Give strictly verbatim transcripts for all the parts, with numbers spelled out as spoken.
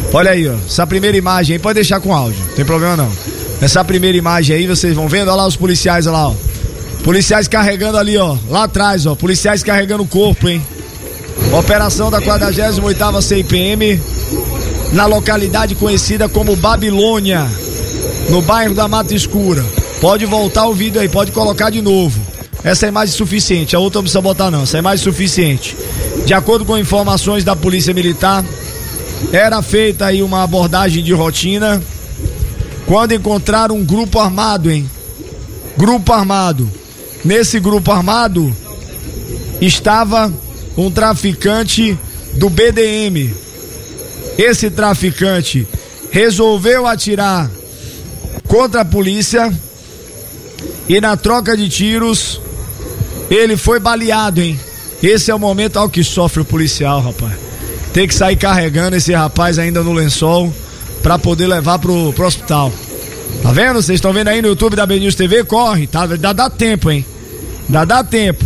Olha aí, ó, essa primeira imagem aí, pode deixar com áudio, não tem problema não. Essa primeira imagem aí, vocês vão vendo, olha lá os policiais, olha lá, ó. Policiais carregando ali, ó, lá atrás, ó, policiais carregando o corpo, hein. Operação da quadragésima oitava C I P M, na localidade conhecida como Babilônia, no bairro da Mata Escura. Pode voltar o vídeo aí, pode colocar de novo. Essa é a imagem suficiente, a outra não precisa botar não, essa é a imagem suficiente. De acordo com informações da Polícia Militar, era feita aí uma abordagem de rotina quando encontraram um grupo armado, hein? Grupo armado. Nesse grupo armado estava um traficante do B D M. Esse traficante resolveu atirar contra a polícia e na troca de tiros ele foi baleado, hein? Esse é o momento ao que sofre o policial, rapaz. Tem que sair carregando esse rapaz ainda no lençol pra poder levar pro, pro hospital. Tá vendo? Vocês estão vendo aí no YouTube da B News T V? Corre, tá? Dá, dá tempo, hein? Dá, dá tempo.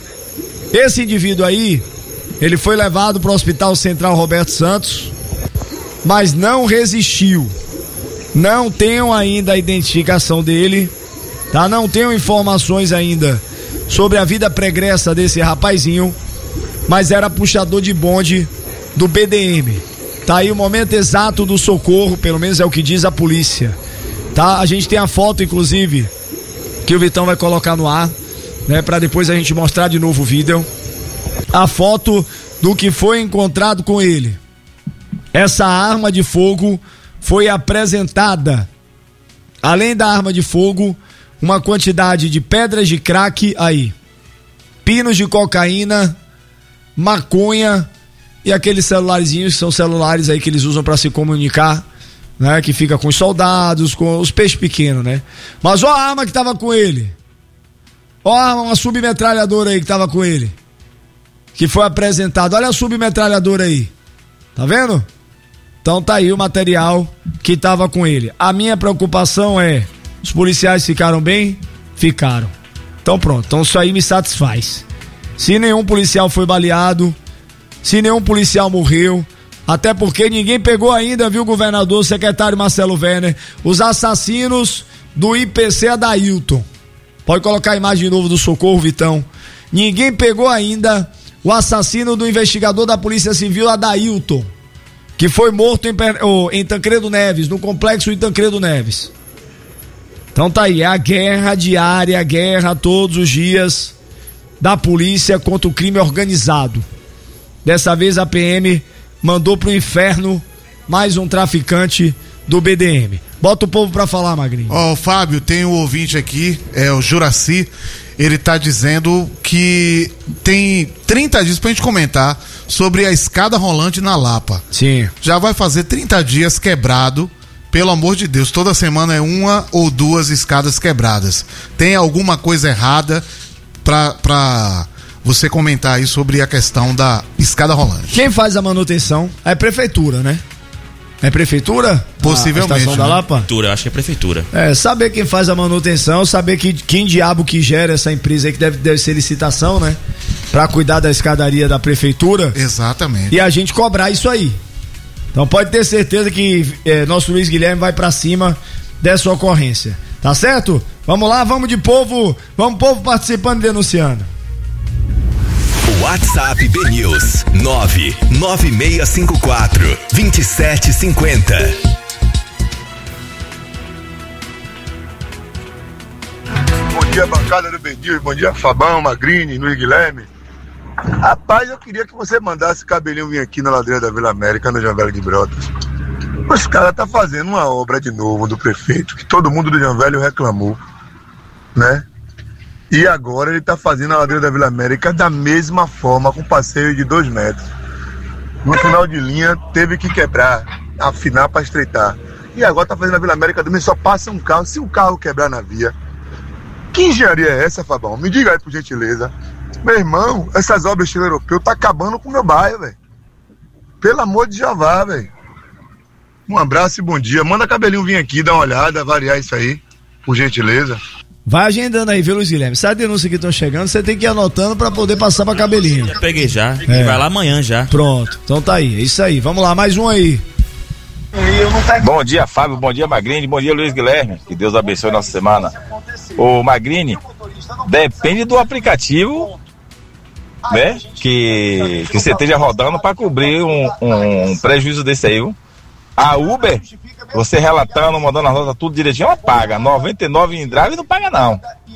Esse indivíduo aí, ele foi levado pro Hospital Central Roberto Santos, mas não resistiu. Não tenho ainda a identificação dele, tá? Não tenho informações ainda sobre a vida pregressa desse rapazinho, mas era puxador de bonde do B D M. Tá aí o momento exato do socorro, pelo menos é o que diz a polícia, tá? A gente tem a foto, inclusive, que o Vitão vai colocar no ar, né? Pra depois a gente mostrar de novo o vídeo. A foto do que foi encontrado com ele. Essa arma de fogo foi apresentada. Além da arma de fogo, uma quantidade de pedras de crack aí, pinos de cocaína, maconha e aqueles celularzinhos que são celulares aí que eles usam para se comunicar, né? Que fica com os soldados, com os peixes pequenos, né? Mas olha a arma que tava com ele. Olha uma submetralhadora aí que tava com ele, que foi apresentado. Olha a submetralhadora aí, tá vendo? Então tá aí o material que tava com ele. A minha preocupação é, os policiais ficaram bem? Ficaram. Então pronto, então isso aí me satisfaz. Se nenhum policial foi baleado, se nenhum policial morreu, até porque ninguém pegou ainda, viu, governador, secretário Marcelo Werner, os assassinos do I P C Adailton. Pode colocar a imagem de novo do socorro, Vitão. Ninguém pegou ainda o assassino do investigador da Polícia Civil Adailton, que foi morto em, oh, em Tancredo Neves, no complexo de Tancredo Neves. Então tá aí, é a guerra diária, a guerra todos os dias da polícia contra o crime organizado. Dessa vez a P M mandou pro inferno mais um traficante do B D M. Bota o povo pra falar, Magrinho. Ó, oh, Fábio, tem um ouvinte aqui, é o Juraci, ele tá dizendo que tem trinta dias pra gente comentar sobre a escada rolante na Lapa. Sim. Já vai fazer trinta dias quebrado, pelo amor de Deus, toda semana é uma ou duas escadas quebradas. Tem alguma coisa errada pra, pra você comentar aí sobre a questão da escada rolante? Quem faz a manutenção é a prefeitura, né? É prefeitura? Possivelmente. A estação da Lapa? Prefeitura, acho que é prefeitura. É, saber quem faz a manutenção, saber que, quem diabo que gera essa empresa aí, que deve, deve ser licitação, né? Pra cuidar da escadaria da prefeitura. Exatamente. E a gente cobrar isso aí. Então pode ter certeza que é, nosso Luiz Guilherme vai pra cima dessa ocorrência. Tá certo? Vamos lá, vamos de povo, vamos povo participando e denunciando. WhatsApp B News nove nove seis cinco quatro dois sete cinco zero. Bom dia, bancada do B News, bom dia, Fabão, Magrini, Luiz Guilherme. Rapaz, eu queria que você mandasse cabelinho vir aqui na ladeira da Vila América, no João Velho de Brotas. Os caras tá fazendo uma obra de novo do prefeito, que todo mundo do João Velho reclamou, né? E agora ele está fazendo a ladeira da Vila América da mesma forma, com passeio de dois metros. No final de linha, teve que quebrar, afinar para estreitar. E agora está fazendo a Vila América também, só passa um carro. Se o carro quebrar na via, que engenharia é essa, Fabão? Me diga aí, por gentileza. Meu irmão, essas obras estilo europeu tá acabando com o meu bairro, velho. Pelo amor de Jeová, velho. Um abraço e bom dia. Manda cabelinho vir aqui, dar uma olhada, variar isso aí, por gentileza. Vai agendando aí, viu, Luiz Guilherme? Se a denúncia que estão chegando, você tem que ir anotando pra poder passar pra cabelinho. Já peguei já, é. E vai lá amanhã já. Pronto, então tá aí, é isso aí. Vamos lá, mais um aí. Bom dia, Fábio, bom dia, Magrini, bom dia, Luiz Guilherme, que Deus abençoe nossa semana. Ô, Magrini, depende do aplicativo, né, que, que você esteja rodando para cobrir um, um prejuízo desse aí, viu? A Uber, você relatando, mandando a nota tudo direitinho, ela paga. noventa e nove em drive não paga, não.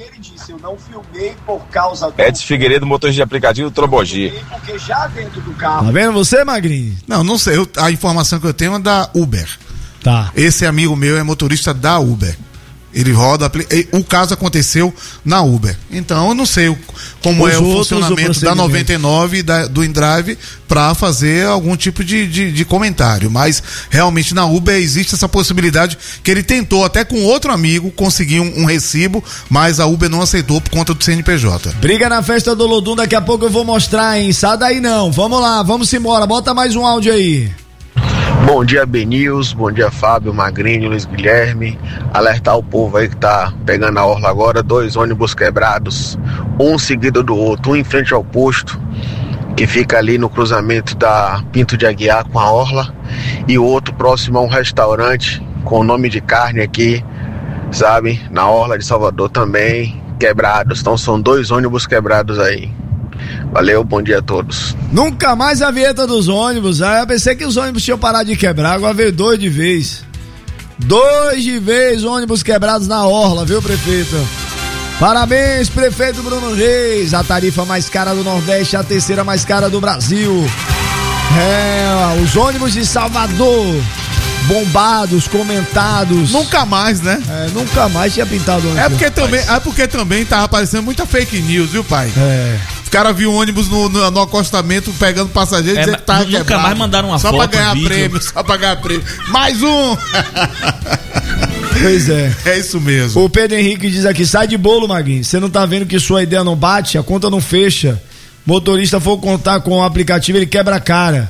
Edson Figueiredo, motorista de aplicativo Trobogi. Tá vendo você, Magrinho? Não, não sei. Eu, a informação que eu tenho é da Uber. Tá. Esse amigo meu é motorista da Uber. Ele roda, o caso aconteceu na Uber. Então eu não sei o, como Os é o funcionamento da noventa e nove e da, do InDrive para fazer algum tipo de, de, de comentário. Mas realmente na Uber existe essa possibilidade que ele tentou até com outro amigo conseguir um, um recibo, mas a Uber não aceitou por conta do C N P J. Briga na festa do Lodum, daqui a pouco eu vou mostrar, hein? Sai daí não. Vamos lá, vamos embora. Bota mais um áudio aí. Bom dia, B-News, bom dia, Fábio, Magrinho, Luiz Guilherme. Alertar o povo aí que tá pegando a orla agora, dois ônibus quebrados, um seguido do outro, um em frente ao posto, que fica ali no cruzamento da Pinto de Aguiar com a orla, e o outro próximo a um restaurante com o nome de carne aqui, sabe, na orla de Salvador também, quebrados. Então são dois ônibus quebrados aí. Valeu, bom dia a todos. Nunca mais a vinheta dos ônibus. Ah, eu pensei que os ônibus tinham parado de quebrar, agora veio dois de vez. Dois de vez, ônibus quebrados na orla, viu, prefeito? Parabéns, prefeito Bruno Reis. A tarifa mais cara do Nordeste, a terceira mais cara do Brasil. É, os ônibus de Salvador, bombados, comentados. Nunca mais, né? É, nunca mais tinha pintado ônibus. É porque também, é porque também tava aparecendo muita fake news, viu, pai? É. Os caras viram um ônibus no, no, no acostamento pegando passageiros e é, dizendo que tava nunca quebrado. mais mandaram uma só foto, pra ganhar um prêmio, só pra ganhar prêmio. Mais um! Pois é. É isso mesmo. O Pedro Henrique diz aqui, sai de bolo, Maguinho. Você não tá vendo que sua ideia não bate, a conta não fecha. Motorista for contar com o aplicativo, ele quebra a cara.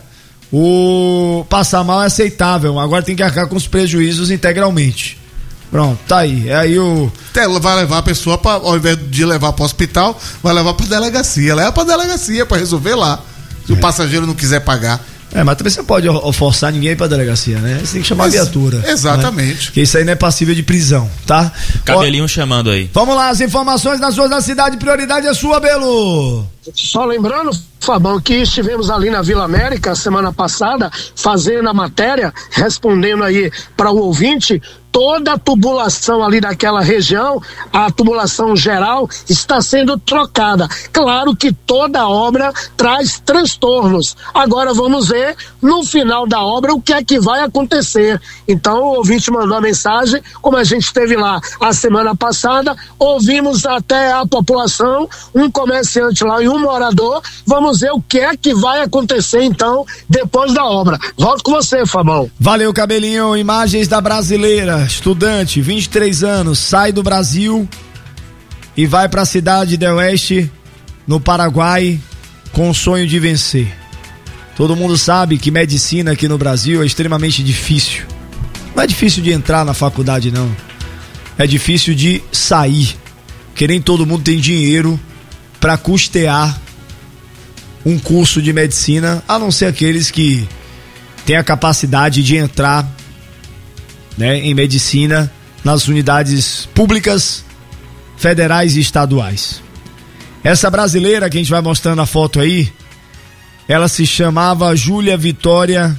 O passar mal é aceitável, agora tem que arcar com os prejuízos integralmente. Pronto, tá aí. É aí o. Vai levar a pessoa, pra, ao invés de levar para o hospital, vai levar para delegacia. Leva para delegacia para resolver lá. Se é. o passageiro não quiser pagar. É, mas também você pode forçar ninguém pra delegacia, né? Você tem que chamar Ex- a viatura. Exatamente. Né? Porque isso aí não é passível de prisão, tá? Cabelinho Ó, chamando aí. Vamos lá, as informações nas ruas da cidade, prioridade é sua, Belo. Só lembrando, Fabão, que estivemos ali na Vila América semana passada, fazendo a matéria, respondendo aí para o ouvinte, toda a tubulação ali daquela região, a tubulação geral está sendo trocada. Claro que toda obra traz transtornos. Agora vamos ver no final da obra o que é que vai acontecer. Então o ouvinte mandou a mensagem, como a gente esteve lá a semana passada, ouvimos até a população, um comerciante lá e um morador, vamos ver o que é que vai acontecer então depois da obra. Volto com você, Fabão. Valeu, Cabelinho. Imagens da Brasileira. Estudante, vinte e três anos, sai do Brasil e vai para a cidade de Oeste, no Paraguai, com o sonho de vencer. Todo mundo sabe que medicina aqui no Brasil é extremamente difícil. Não é difícil de entrar na faculdade, não. É difícil de sair, porque nem todo mundo tem dinheiro para custear um curso de medicina, a não ser aqueles que têm a capacidade de entrar, né, em medicina nas unidades públicas, federais e estaduais. Essa brasileira que a gente vai mostrando a foto aí, ela se chamava Júlia Vitória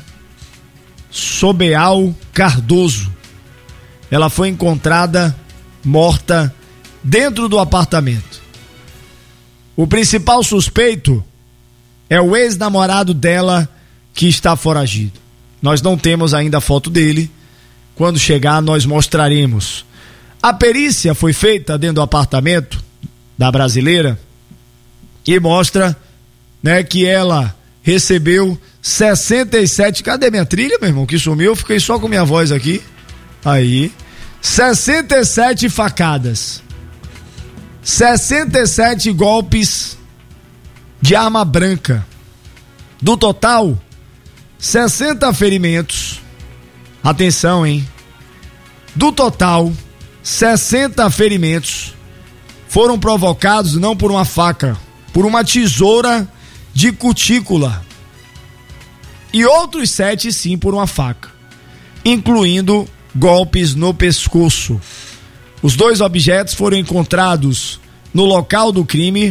Sobeal Cardoso. Ela foi encontrada morta dentro do apartamento. O principal suspeito é o ex-namorado dela, que está foragido. Nós não temos ainda a foto dele. Quando chegar, nós mostraremos. A perícia foi feita dentro do apartamento da brasileira e mostra, né, que ela recebeu sessenta e sete. Cadê minha trilha, meu irmão? Que sumiu, eu fiquei só com minha voz aqui. Aí. sessenta e sete facadas. sessenta e sete golpes de arma branca. Do total, sessenta ferimentos. Atenção, hein? Do total, sessenta ferimentos foram provocados não por uma faca, por uma tesoura de cutícula. E outros sete, sim, por uma faca. incluindo golpes no pescoço. Os dois objetos foram encontrados no local do crime.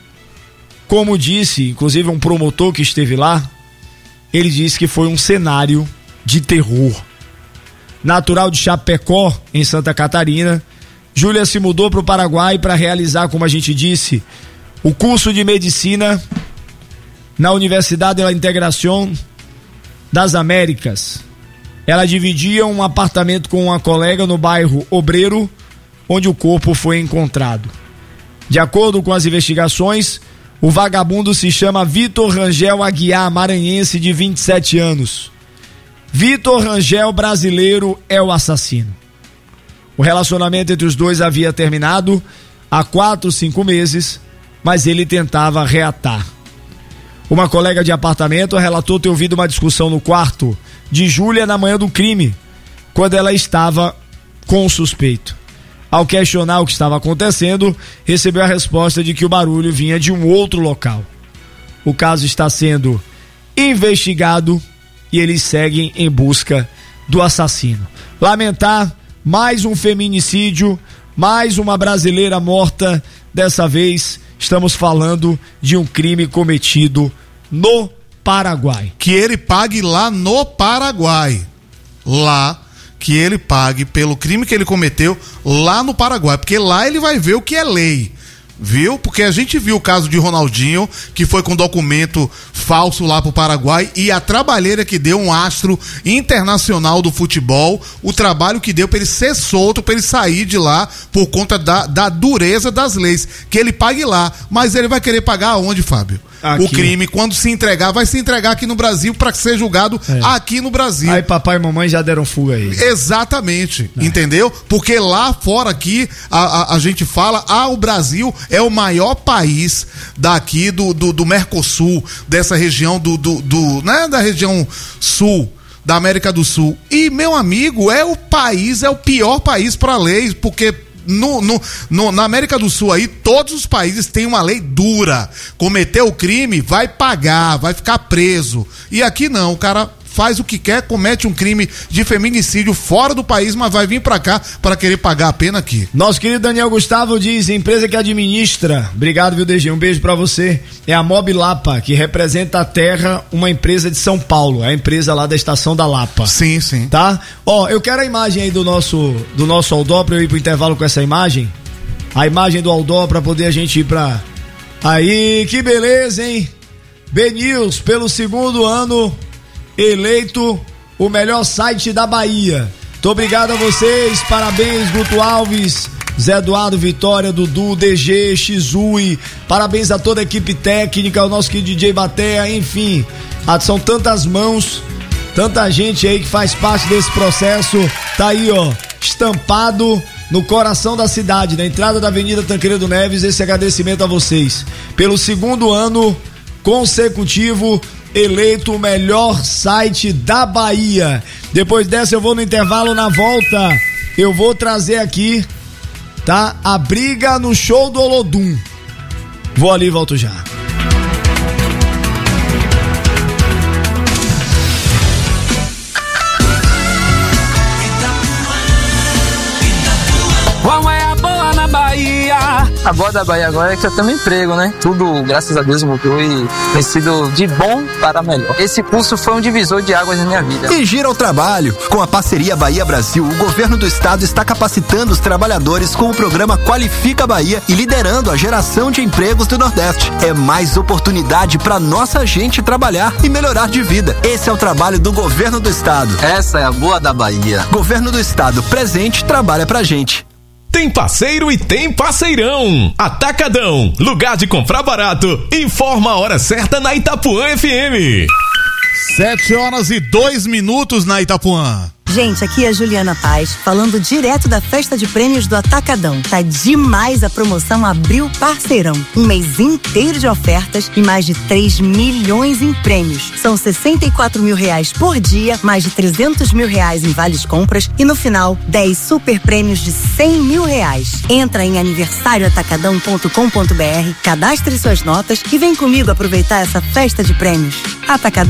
Como disse, inclusive um promotor que esteve lá, ele disse que foi um cenário de terror. Natural de Chapecó, em Santa Catarina, Júlia se mudou para o Paraguai para realizar, como a gente disse, o curso de medicina na Universidade da Integração das Américas. Ela dividia um apartamento com uma colega no bairro Obreiro, onde o corpo foi encontrado. De acordo com as investigações, o vagabundo se chama Vitor Rangel Aguiar, maranhense, de vinte e sete anos. Vitor Rangel, brasileiro, é o assassino. O relacionamento entre os dois havia terminado há quatro, cinco meses, mas ele tentava reatar. Uma colega de apartamento relatou ter ouvido uma discussão no quarto de Júlia na manhã do crime, quando ela estava com o suspeito. Ao questionar o que estava acontecendo, recebeu a resposta de que o barulho vinha de um outro local. O caso está sendo investigado e eles seguem em busca do assassino. Lamentar mais um feminicídio, mais uma brasileira morta. Dessa vez estamos falando de um crime cometido no Paraguai. Que ele pague lá no Paraguai. Lá, que ele pague pelo crime que ele cometeu lá no Paraguai. Porque lá ele vai ver o que é lei. Viu? Porque a gente viu o caso de Ronaldinho, que foi com documento falso lá pro Paraguai, e a trabalheira que deu um astro internacional do futebol, o trabalho que deu pra ele ser solto, pra ele sair de lá por conta da, da dureza das leis. Que ele pague lá, mas ele vai querer pagar aonde, Fábio? Aqui. O crime, quando se entregar, vai se entregar aqui no Brasil para ser julgado é. aqui no Brasil. Aí papai e mamãe já deram fuga aí. Exatamente, é. entendeu? Porque lá fora aqui, a, a, a gente fala, ah, o Brasil é o maior país daqui do, do, do Mercosul, dessa região do, do, do, né, da região sul da América do Sul. E, meu amigo, é o país, é o pior país para lei, porque No, no, no, na América do Sul aí, todos os países têm uma lei dura. Cometeu o crime, vai pagar, vai ficar preso. E aqui não, o cara faz o que quer, comete um crime de feminicídio fora do país, mas vai vir pra cá para querer pagar a pena aqui. Nosso querido Daniel Gustavo diz, empresa que administra, obrigado, viu, D G, um beijo pra você, é a Mob Lapa, que representa a terra, uma empresa de São Paulo, é a empresa lá da estação da Lapa. Sim, sim. Tá? Ó, eu quero a imagem aí do nosso, do nosso Aldó, pra eu ir pro intervalo com essa imagem, a imagem do Aldó pra poder a gente ir pra... Aí, que beleza, hein? B-News, pelo segundo ano... eleito o melhor site da Bahia. Muito obrigado a vocês, parabéns, Guto Alves, Zé Eduardo, Vitória, Dudu, D G, Xui, parabéns a toda a equipe técnica, o nosso querido D J Batea, enfim, são tantas mãos, tanta gente aí que faz parte desse processo, tá aí, ó, estampado no coração da cidade, na entrada da Avenida Tancredo Neves, esse agradecimento a vocês, pelo segundo ano consecutivo, eleito o melhor site da Bahia. Depois dessa eu vou no intervalo, na volta eu vou trazer aqui, tá? A briga no show do Olodum. Vou ali e volto já. Qual é a boa na Bahia? A boa da Bahia agora é que eu tenho um emprego, né? Tudo, graças a Deus, mudou e tem sido de bom para melhor. Esse curso foi um divisor de águas na minha vida. E gira ao trabalho. Com a parceria Bahia Brasil, o governo do estado está capacitando os trabalhadores com o programa Qualifica Bahia e liderando a geração de empregos do Nordeste. É mais oportunidade para nossa gente trabalhar e melhorar de vida. Esse é o trabalho do governo do estado. Essa é a boa da Bahia. Governo do estado presente, trabalha pra gente. Tem parceiro e tem parceirão. Atacadão, lugar de comprar barato. Informa a hora certa na Itapuã F M. Sete horas e dois minutos na Itapuã. Gente, aqui é a Juliana Paz, falando direto da festa de prêmios do Atacadão. Tá demais a promoção Abril Parceirão. Um mês inteiro de ofertas e mais de três milhões em prêmios. São sessenta e quatro mil reais por dia, mais de trezentos mil reais em vales compras e no final, dez super prêmios de cem mil reais. Entra em aniversário atacadão ponto com ponto b r, cadastre suas notas e vem comigo aproveitar essa festa de prêmios. Atacadão,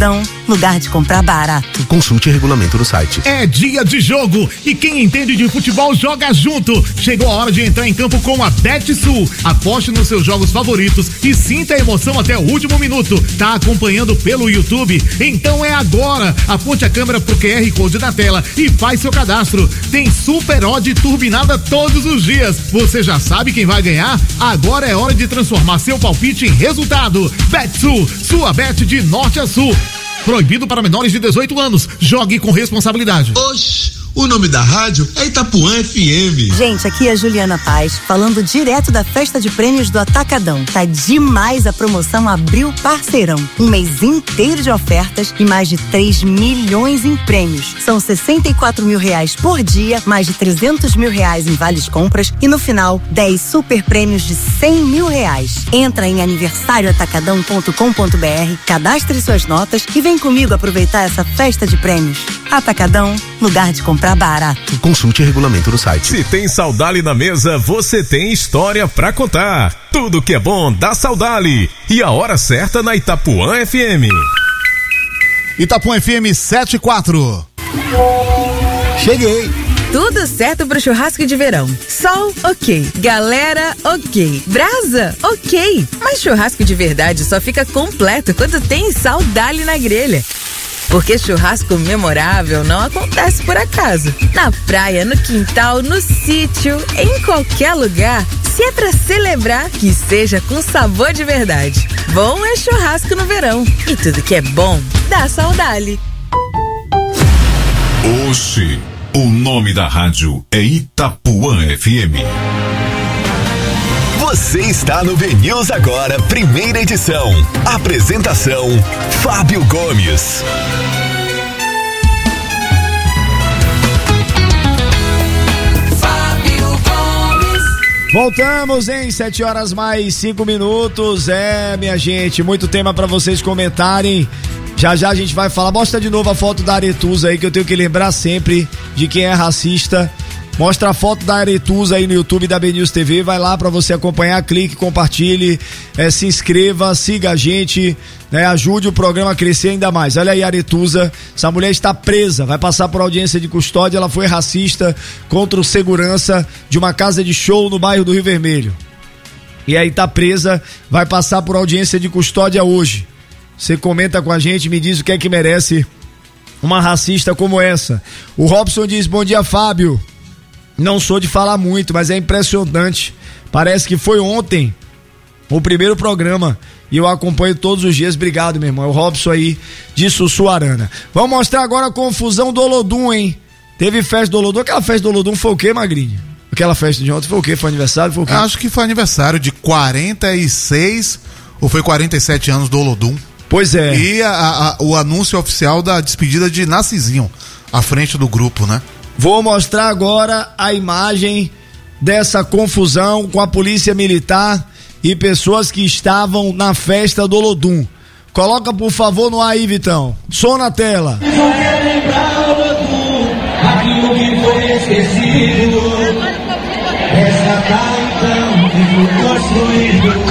lugar de comprar barato. Consulte regulamento no site. É dia de jogo e quem entende de futebol joga junto. Chegou a hora de entrar em campo com a BetSul. Aposte nos seus jogos favoritos e sinta a emoção até o último minuto. Tá acompanhando pelo YouTube? Então é agora. Aponte a câmera pro Q R Code na tela e faz seu cadastro. Tem super odd turbinada todos os dias. Você já sabe quem vai ganhar? Agora é hora de transformar seu palpite em resultado. BetSul, sua bet de norte a sul. Proibido para menores de dezoito anos. Jogue com responsabilidade. Oxi, o nome da rádio é Itapuã F M. Gente, aqui é a Juliana Paz, falando direto da festa de prêmios do Atacadão. Tá demais a promoção Abril Parceirão. Um mês inteiro de ofertas e mais de três milhões em prêmios. São sessenta e quatro mil reais por dia, mais de trezentos mil reais em vales compras e no final, dez super prêmios de cem mil reais. Entra em aniversário atacadão ponto com ponto b r, cadastre suas notas e vem comigo aproveitar essa festa de prêmios. Atacadão, lugar de comprar barato. Consulte regulamento no site. Se tem Saudali na mesa, você tem história pra contar. Tudo que é bom dá Saudali. E a hora certa na Itapuã F M. Itapuã F M sete e quatro. Cheguei. Tudo certo pro churrasco de verão. Sol, ok. Galera, ok. Brasa, ok. Mas churrasco de verdade só fica completo quando tem Saudali na grelha. Porque churrasco memorável não acontece por acaso. Na praia, no quintal, no sítio, em qualquer lugar. Se é pra celebrar, que seja com sabor de verdade. Bom é churrasco no verão. E tudo que é bom, dá Saudali. Oxi, o nome da rádio é Itapuã F M. Você está no B News Agora, primeira edição. Apresentação, Fábio Gomes. Fábio Gomes. Voltamos em sete horas mais cinco minutos. É, minha gente, muito tema pra vocês comentarem. Já já a gente vai falar. Mostra de novo a foto da Aretusa aí, que eu tenho que lembrar sempre de quem é racista. Mostra a foto da Aretusa aí no YouTube da B News T V, vai lá pra você acompanhar, clique, compartilhe, é, se inscreva, siga a gente, né, ajude o programa a crescer ainda mais. Olha aí a Aretusa, essa mulher está presa, vai passar por audiência de custódia, ela foi racista contra o segurança de uma casa de show no bairro do Rio Vermelho. E aí tá presa, vai passar por audiência de custódia hoje. Você comenta com a gente, me diz o que é que merece uma racista como essa. O Robson diz, bom dia, Fábio. Não sou de falar muito, mas é impressionante. Parece que foi ontem o primeiro programa e eu acompanho todos os dias. Obrigado, meu irmão. É o Robson aí de Sussuarana. Vamos mostrar agora a confusão do Olodum, hein? Teve festa do Olodum. Aquela festa do Olodum foi o quê, Magrinho? Aquela festa de ontem foi o quê? Foi aniversário? Foi o quê? Acho que foi aniversário de quarenta e seis ou foi quarenta e sete anos do Olodum. Pois é. E a, a, o anúncio oficial da despedida de Narcisinho à frente do grupo, né? Vou mostrar agora a imagem dessa confusão com a polícia militar e pessoas que estavam na festa do Olodum. Coloca, por favor, no ar aí, Vitão. Som na tela. Só quer lembrar o Olodum, aquilo que foi esquecido. Essa tá então que foi construído.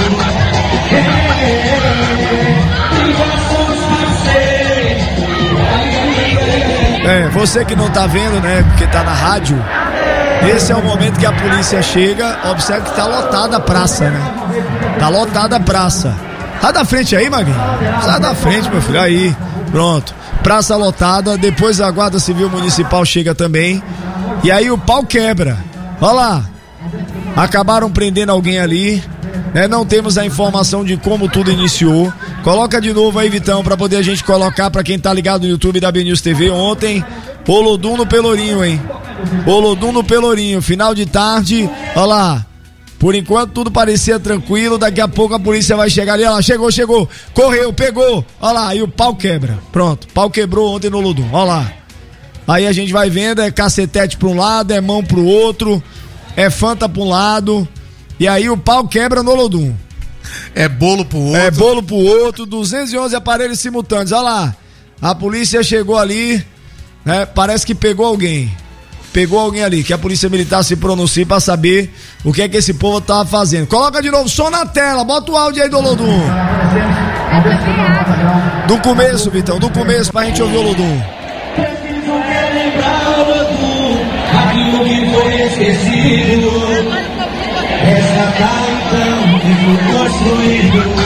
É, você que não tá vendo, né, porque tá na rádio, esse é o momento que a polícia chega, observa que tá lotada a praça, né? Tá lotada a praça. Sai da frente aí, Maguinho. Sai da frente, meu filho, aí, pronto. Praça lotada, depois a Guarda Civil Municipal chega também, e aí o pau quebra. Olha lá, acabaram prendendo alguém ali, né? Não temos a informação de como tudo iniciou. Coloca de novo aí, Vitão, pra poder a gente colocar pra quem tá ligado no YouTube da B News T V. Ontem, Olodum no Pelourinho, hein? Olodum no Pelourinho, final de tarde, olha lá. Por enquanto tudo parecia tranquilo, daqui a pouco a polícia vai chegar ali, olha lá, chegou, chegou, correu, pegou, olha lá, aí o pau quebra, pronto, pau quebrou ontem no Olodum, olha lá. Aí a gente vai vendo, é cacetete pra um lado, é mão pro outro, é Fanta pra um lado, e aí o pau quebra no Olodum. É bolo pro outro. É bolo pro outro, duzentos e onze aparelhos simultâneos, olha lá, a polícia chegou ali, né, parece que pegou alguém. Pegou alguém ali, que a polícia militar se pronuncie pra saber o que é que esse povo tava fazendo. Coloca de novo, som na tela, bota o áudio aí do Olodum. Do começo, Vitão, do começo pra gente ouvir o Lodum. Preciso relembrar o Lodum, aquilo que foi esquecido. Essa caetão que foi construído.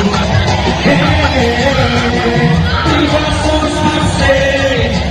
E já somos parceiros.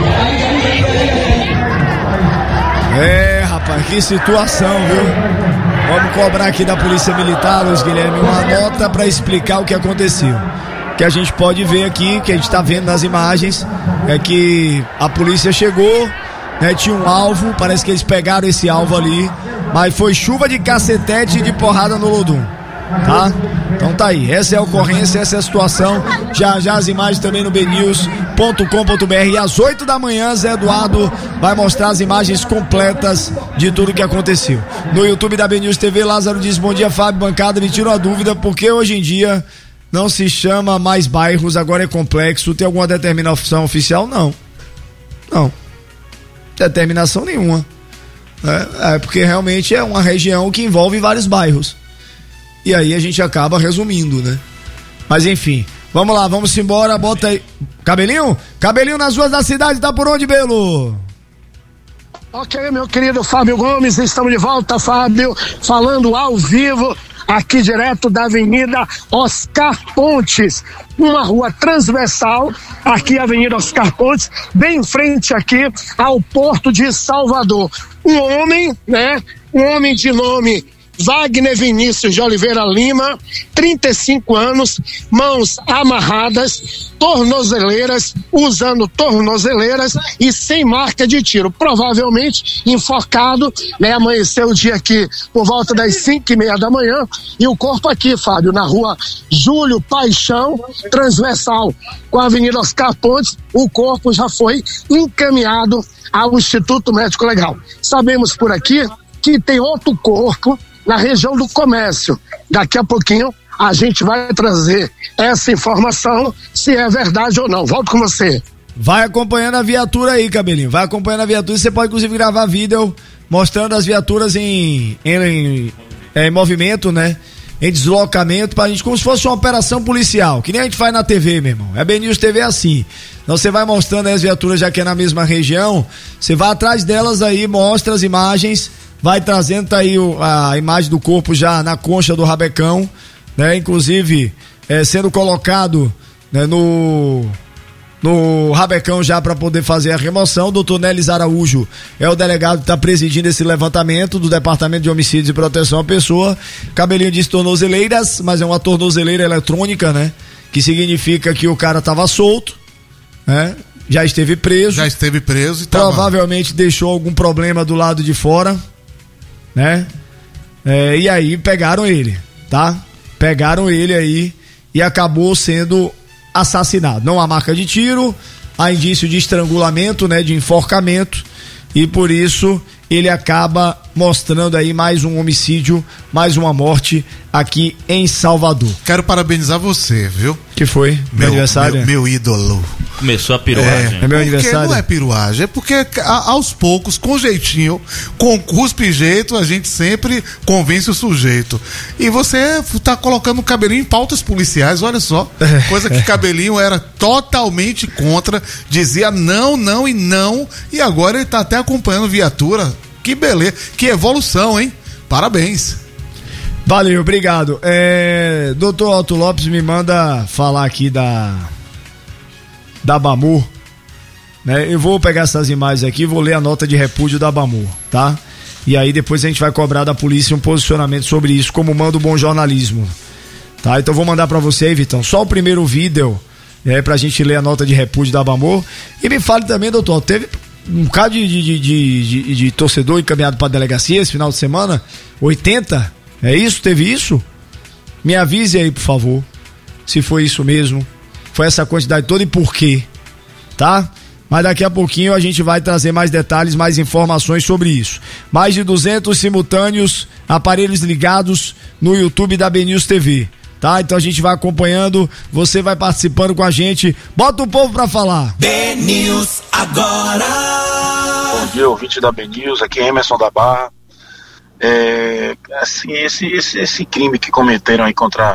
É, rapaz, que situação, viu? Vamos cobrar aqui da Polícia Militar, Luiz Guilherme, uma nota pra explicar o que aconteceu. Que a gente pode ver aqui, que a gente tá vendo nas imagens, é que a polícia chegou, né, tinha um alvo, parece que eles pegaram esse alvo ali, mas foi chuva de cacetete e de porrada no Lodum, tá? Então tá aí, essa é a ocorrência, essa é a situação. Já já as imagens também no b news ponto com ponto b r e às oito da manhã Zé Eduardo vai mostrar as imagens completas de tudo que aconteceu. No YouTube da B News T V, Lázaro diz: bom dia, Fábio, bancada, me tira uma dúvida, porque hoje em dia não se chama mais bairros, agora é complexo. Tem alguma determinação oficial? Não. Não. Determinação nenhuma. É, é porque realmente é uma região que envolve vários bairros. E aí a gente acaba resumindo, né? Mas enfim, vamos lá, vamos embora, bota aí. Cabelinho? Cabelinho nas ruas da cidade, tá por onde, Belo? Ok, meu querido Fábio Gomes, estamos de volta, Fábio, falando ao vivo, aqui direto da Avenida Oscar Pontes, uma rua transversal, aqui a Avenida Oscar Pontes, bem em frente aqui ao Porto de Salvador. Um homem, né, um homem de nome Wagner Vinícius de Oliveira Lima, trinta e cinco anos, mãos amarradas, tornozeleiras, usando tornozeleiras e sem marca de tiro, provavelmente enforcado, né? Amanheceu o dia aqui por volta das cinco e meia da manhã e o corpo aqui, Fábio, na rua Júlio Paixão, transversal com a Avenida Oscar Pontes, o corpo já foi encaminhado ao Instituto Médico Legal. Sabemos por aqui que tem outro corpo na região do Comércio. Daqui a pouquinho a gente vai trazer essa informação, se é verdade ou não. Volto com você. Vai acompanhando a viatura aí, Cabelinho. Vai acompanhando a viatura. Você pode inclusive gravar vídeo mostrando as viaturas em, em, em, em movimento, né? Em deslocamento, pra gente, como se fosse uma operação policial, que nem a gente faz na T V, meu irmão. É B News T V assim. Então você vai mostrando aí as viaturas, já que é na mesma região, você vai atrás delas aí, mostra as imagens, vai trazendo, tá aí o, a imagem do corpo já na concha do rabecão, né? Inclusive, é, sendo colocado, né, no, no rabecão já para poder fazer a remoção. O doutor Nelis Araújo é o delegado que está presidindo esse levantamento do Departamento de Homicídios e Proteção à Pessoa. Cabelinho diz tornozeleiras, mas é uma tornozeleira eletrônica, né? Que significa que o cara estava solto, né? Já esteve preso. Já esteve preso e tava... provavelmente deixou algum problema do lado de fora, né? É, e aí pegaram ele, tá? Pegaram ele aí e acabou sendo assassinado. Não há marca de tiro, há indício de estrangulamento, né? De enforcamento, e por isso ele acaba mostrando aí mais um homicídio, mais uma morte aqui em Salvador. Quero parabenizar você, viu? Que foi? Meu, meu aniversário? Meu, meu ídolo. Começou a piruagem. É, é meu aniversário. Porque não é piruagem, é porque a, aos poucos, com jeitinho, com cuspe e jeito, a gente sempre convence o sujeito. E você tá colocando o Cabelinho em pautas policiais, olha só. Coisa que Cabelinho era totalmente contra, dizia não, não e não, e agora ele tá até acompanhando viatura. Que beleza, que evolução, hein? Parabéns. Valeu, obrigado. É, doutor Alto Lopes me manda falar aqui da da Bamur, né? Eu vou pegar essas imagens aqui, vou ler a nota de repúdio da Bamur, tá? E aí depois a gente vai cobrar da polícia um posicionamento sobre isso, como manda o bom jornalismo, tá? Então vou mandar pra você aí, Vitão, só o primeiro vídeo, é, pra gente ler a nota de repúdio da Bamur. E me fale também, doutor, teve um bocado de, de, de, de, de, de torcedor encaminhado pra delegacia esse final de semana? oitenta? É isso? Teve isso? Me avise aí, por favor, se foi isso mesmo, foi essa quantidade toda e por quê, tá? Mas daqui a pouquinho a gente vai trazer mais detalhes, mais informações sobre isso. Mais de duzentos simultâneos, aparelhos ligados no YouTube da B News T V, tá? Então a gente vai acompanhando, você vai participando com a gente, bota o povo pra falar. B News agora. Bom dia, ouvinte da B News, aqui é Emerson da Barra. É, assim, esse, esse, esse crime que cometeram aí contra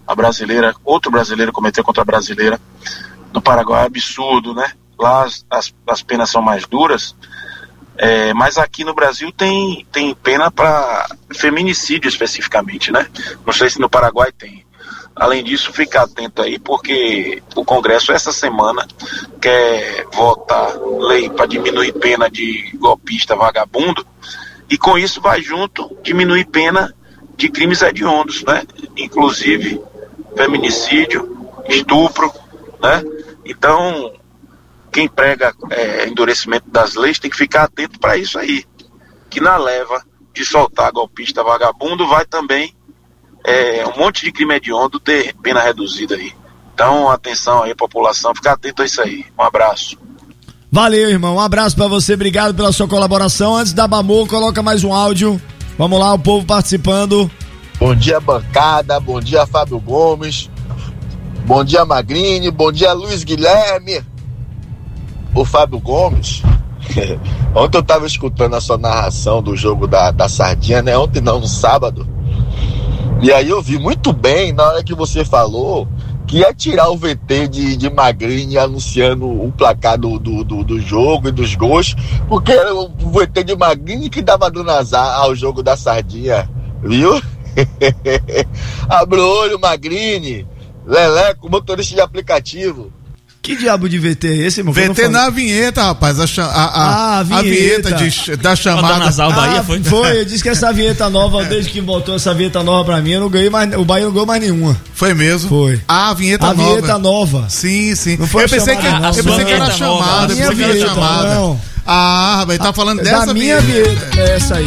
a brasileira, outro brasileiro cometeu contra a brasileira. No Paraguai é absurdo, né? Lá as, as, as penas são mais duras, é, mas aqui no Brasil tem, tem pena para feminicídio especificamente, né? Não sei se no Paraguai tem. Além disso, fica atento aí, porque o Congresso essa semana quer votar lei para diminuir pena de golpista vagabundo, e com isso vai junto diminuir pena de crimes hediondos, né? Inclusive feminicídio, estupro, né? Então, quem prega é, endurecimento das leis tem que ficar atento para isso aí, que na leva de soltar golpista vagabundo vai também é, um monte de crime hediondo ter pena reduzida aí. Então, atenção aí, população, fica atento a isso aí. Um abraço. Valeu, irmão, um abraço pra você, obrigado pela sua colaboração. Antes da Bamô, coloca mais um áudio. Vamos lá, o povo participando. Bom dia, bancada, bom dia, Fábio Gomes, bom dia, Magrini, bom dia, Luiz Guilherme. O Fábio Gomes, ontem eu tava escutando a sua narração do jogo da, da Sardinha, né? Ontem não, no sábado. E aí eu vi muito bem na hora que você falou que ia tirar o V T de, de Magrini anunciando o placar do, do, do, do jogo e dos gols, porque era o V T de Magrini que dava dando azar ao jogo da Sardinha, viu? Abre o olho, Magrini, Leleco, motorista de aplicativo. Que diabo de V T é esse, irmão? V T na vinheta, rapaz. A, a, a, ah, a vinheta, a vinheta de, da chamada. Ah, Bahia, foi? foi, eu disse que essa vinheta nova, desde que botou essa vinheta nova pra mim, eu não ganhei mais, o Bahia não ganhou mais nenhuma. Foi mesmo? Foi. Ah, a vinheta a nova. A vinheta nova. Sim, sim. Não foi eu pensei que, chamada, eu pensei que era chamada, eu pensei que era chamada. Não. Ah, vai tá falando dessa da minha vinheta. vinheta. É essa aí.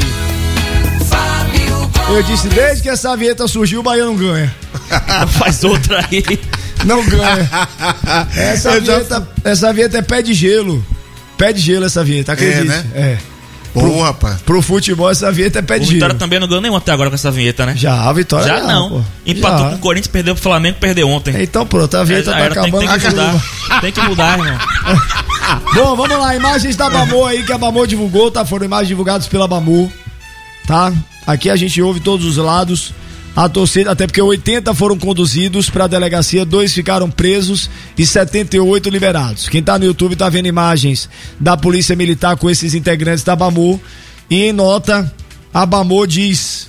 Eu disse, desde que essa vinheta surgiu, o Bahia não ganha. Faz outra aí. Não ganha. Essa vinheta, já... essa vinheta é pé de gelo. Pé de gelo essa vinheta, acredite. É, né? É. Boa, rapaz. Pro futebol essa vinheta é pé de o gelo. Vitória também não ganhou nenhum até agora com essa vinheta, né? Já, a Vitória já. Já não. Pô. Empatou já. Com o Corinthians, perdeu pro Flamengo, perdeu ontem. Então pronto, a vinheta é, tá acabando. Tem, tem que mudar. Tem que mudar, irmão. Bom, vamos lá, imagens da Bamô aí que a Bamô divulgou, tá? Foram imagens divulgadas pela Bamô, tá? Aqui a gente ouve todos os lados. A torcida, até porque oitenta foram conduzidos para a delegacia, dois ficaram presos e setenta e oito liberados. Quem tá no YouTube tá vendo imagens da Polícia Militar com esses integrantes da Bamô. E em nota, a Bamô diz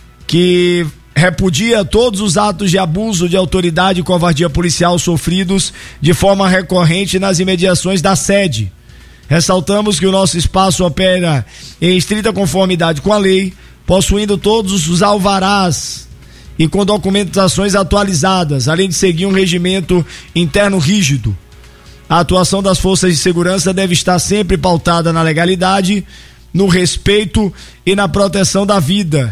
que repudia todos os atos de abuso de autoridade e covardia policial sofridos de forma recorrente nas imediações da sede. Ressaltamos que o nosso espaço opera em estrita conformidade com a lei, possuindo todos os alvarás e com documentações atualizadas, além de seguir um regimento interno rígido. A atuação das forças de segurança deve estar sempre pautada na legalidade, no respeito e na proteção da vida,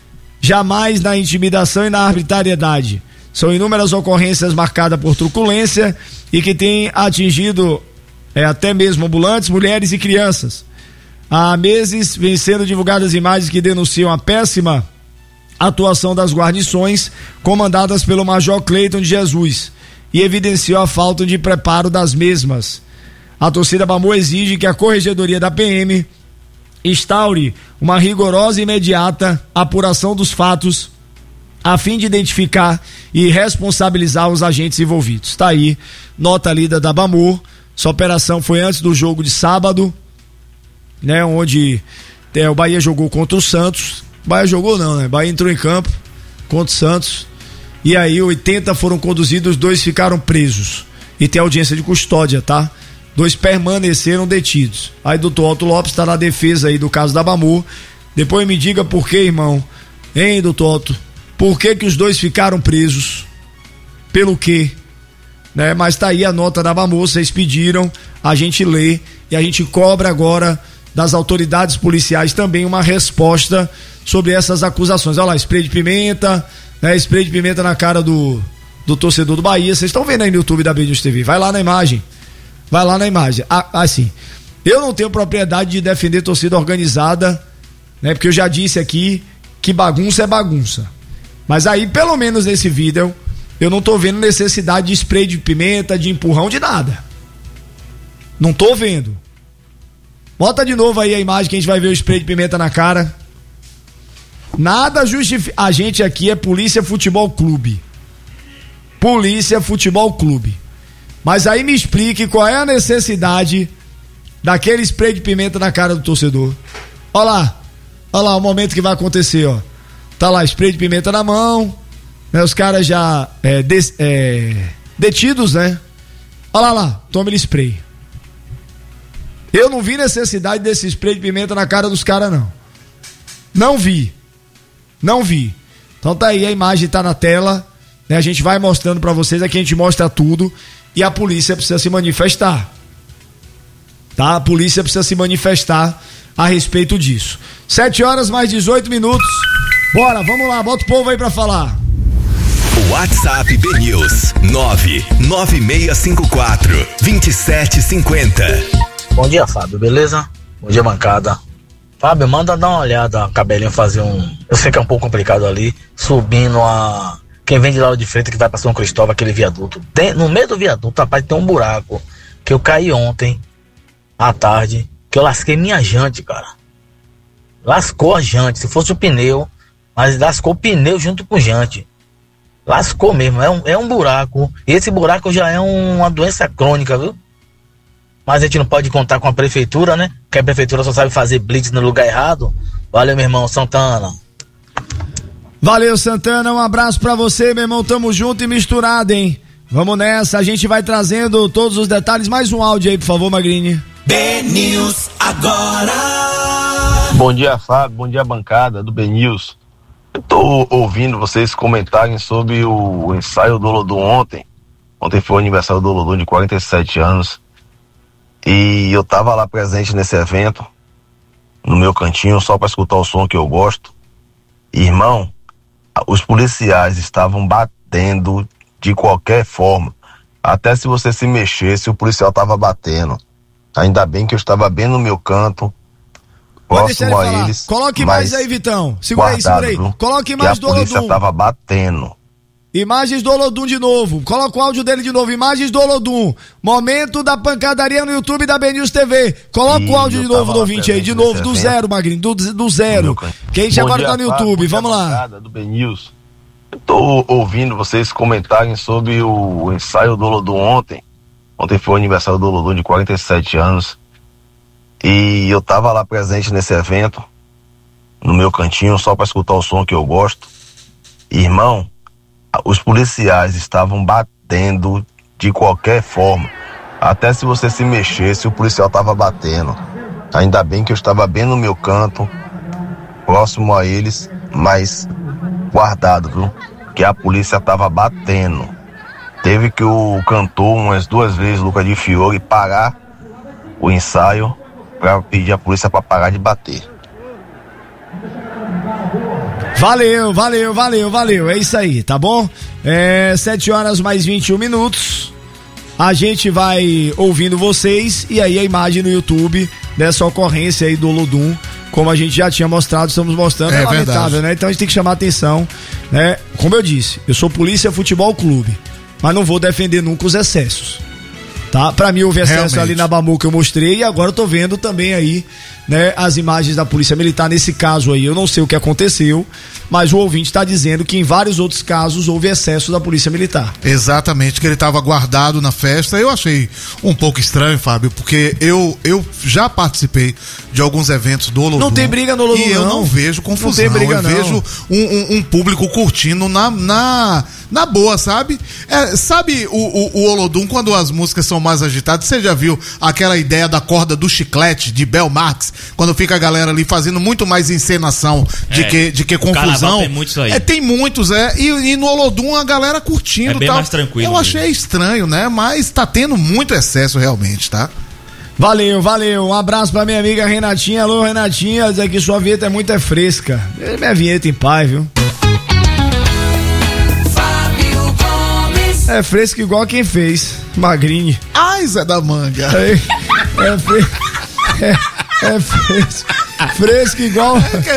jamais na intimidação e na arbitrariedade. São inúmeras ocorrências marcadas por truculência e que têm atingido é, até mesmo ambulantes, mulheres e crianças. Há meses vem sendo divulgadas imagens que denunciam a péssima atuação das guarnições comandadas pelo Major Cleiton de Jesus e evidenciou a falta de preparo das mesmas. A torcida Bamô exige que a Corregedoria da P M instaure uma rigorosa e imediata apuração dos fatos a fim de identificar e responsabilizar os agentes envolvidos. Tá aí, nota lida da Bamô. Essa operação foi antes do jogo de sábado, né, onde é, o Bahia jogou contra o Santos. O Bahia jogou não, né? O Bahia entrou em campo contra o Santos. E aí oitenta foram conduzidos, dois ficaram presos. E tem audiência de custódia, tá? Dois permaneceram detidos. Aí doutor Otto Lopes tá na defesa aí do caso da Bamô. Depois me diga por que, irmão. Hein, doutor Otto? Por que que os dois ficaram presos? Pelo quê? Né? Mas tá aí a nota da Bamô, vocês pediram, a gente lê e a gente cobra agora das autoridades policiais também uma resposta sobre essas acusações. Olha lá, spray de pimenta, né? Spray de pimenta na cara do, do torcedor do Bahia. Vocês estão vendo aí no YouTube da B News T V. Vai lá na imagem. Vai lá na imagem. Ah, assim, eu não tenho propriedade de defender torcida organizada, né? Porque eu já disse aqui que bagunça é bagunça. Mas aí, pelo menos nesse vídeo, eu não tô vendo necessidade de spray de pimenta, de empurrão, de nada. Não tô vendo. Bota de novo aí a imagem que a gente vai ver o spray de pimenta na cara. Nada justifica. A gente aqui é Polícia Futebol Clube. Polícia Futebol Clube. Mas aí me explique qual é a necessidade daquele spray de pimenta na cara do torcedor. Olha lá, olha lá o momento que vai acontecer, ó. Tá lá, spray de pimenta na mão, né? Os caras já é, des, é, detidos, né? Olha lá, lá, toma ele spray. Eu não vi necessidade desse spray de pimenta na cara dos caras, não. Não vi. Não vi. Então tá aí, a imagem tá na tela, né? A gente vai mostrando pra vocês, aqui a gente mostra tudo e a polícia precisa se manifestar. Tá? A polícia precisa se manifestar a respeito disso. sete horas mais dezoito minutos. Bora, vamos lá, bota o povo aí pra falar. WhatsApp B News nove nove seis cinco quatro, dois sete cinco zero. Bom dia, Fábio, beleza? Bom dia, bancada. Fábio, manda dar uma olhada, cabelinho fazer um... Eu sei que é um pouco complicado ali, subindo a... Quem vem de lá de frente que vai pra São Cristóvão, aquele viaduto. Tem... No meio do viaduto, rapaz, tem um buraco que eu caí ontem, à tarde, que eu lasquei minha jante, cara. Lascou a jante, se fosse o pneu, mas lascou o pneu junto com o jante. Lascou mesmo, é um, é um buraco. E esse buraco já é um, uma doença crônica, viu? Mas a gente não pode contar com a prefeitura, né? Porque a prefeitura só sabe fazer blitz no lugar errado. Valeu, meu irmão, Santana. Valeu, Santana, um abraço pra você, meu irmão, tamo junto e misturado, hein? Vamos nessa, a gente vai trazendo todos os detalhes. Mais um áudio aí, por favor, Magrini. B News agora. Bom dia, Fábio, bom dia, bancada do B News. Eu tô ouvindo vocês comentarem sobre o, o ensaio do Olodum ontem. Ontem foi o aniversário do Olodum de quarenta e sete anos. E eu tava lá presente nesse evento, no meu cantinho, só para escutar o som que eu gosto. Irmão, os policiais estavam batendo de qualquer forma. Até se você se mexesse, o policial tava batendo. Ainda bem que eu estava bem no meu canto, próximo a eles. Coloque mais aí, Vitão. Segura aí, segura aí. Coloque mais do Olodum. A polícia tava batendo. Imagens do Olodum de novo. Coloca o áudio dele de novo. Imagens do Olodum. Momento da pancadaria no YouTube da B News T V. Coloca e o áudio de novo do ouvinte aí. De novo, do zero, Magrinho. Do, do zero. Que a gente agora tá no YouTube. Vamos lá. Do B News. Eu tô ouvindo vocês comentarem sobre o ensaio do Olodum ontem. Ontem foi o aniversário do Olodum de quarenta e sete anos. E eu tava lá presente nesse evento, no meu cantinho, só para escutar o som que eu gosto. Irmão, os policiais estavam batendo de qualquer forma. Até se você se mexesse, o policial tava batendo. Ainda bem que eu estava bem no meu canto, próximo a eles, mas guardado, viu? Que a polícia tava batendo. Teve que o cantor, umas duas vezes, Lucas de Fiore, parar o ensaio para pedir à polícia para parar de bater. Valeu, valeu, valeu, valeu. É isso aí, tá bom? É sete horas mais vinte e um minutos. A gente vai ouvindo vocês e aí a imagem no YouTube dessa ocorrência aí do Olodum, como a gente já tinha mostrado, estamos mostrando, é, é lamentável, verdade, né? Então a gente tem que chamar atenção, né? Como eu disse, eu sou Polícia Futebol Clube, mas não vou defender nunca os excessos. Tá? Pra mim houve excesso Realmente. ali na Bamu que eu mostrei e agora eu tô vendo também aí, né, as imagens da Polícia Militar nesse caso aí. Eu não sei o que aconteceu, mas o ouvinte tá dizendo que em vários outros casos houve excesso da Polícia Militar. Exatamente, que ele tava guardado na festa. Eu achei um pouco estranho, Fábio, porque eu, eu já participei de alguns eventos do Olodum. Não tem briga no Olodum, e eu não, não vejo confusão. Não tem briga, eu não. vejo um, um, um público curtindo na, na, na boa, sabe? É, sabe o, o, o Olodum, quando as músicas são mais agitadas, você já viu aquela ideia da corda do chiclete de Bel Marx, quando fica a galera ali fazendo muito mais encenação de, é, que, de que confusão. Tem muitos aí. É, tem muitos, é. E, e no Olodum a galera curtindo. É bem tal. mais tranquilo. Eu mesmo. achei estranho, né? Mas tá tendo muito excesso realmente, tá? Valeu, valeu. Um abraço pra minha amiga Renatinha. Alô, Renatinha. Dizer que sua vinheta é muito é fresca. Minha vinheta em paz, viu? É fresco igual quem fez. Magrinho. Ai, Zé da Manga. É, é, fre... é, é fresco. Fresco igual.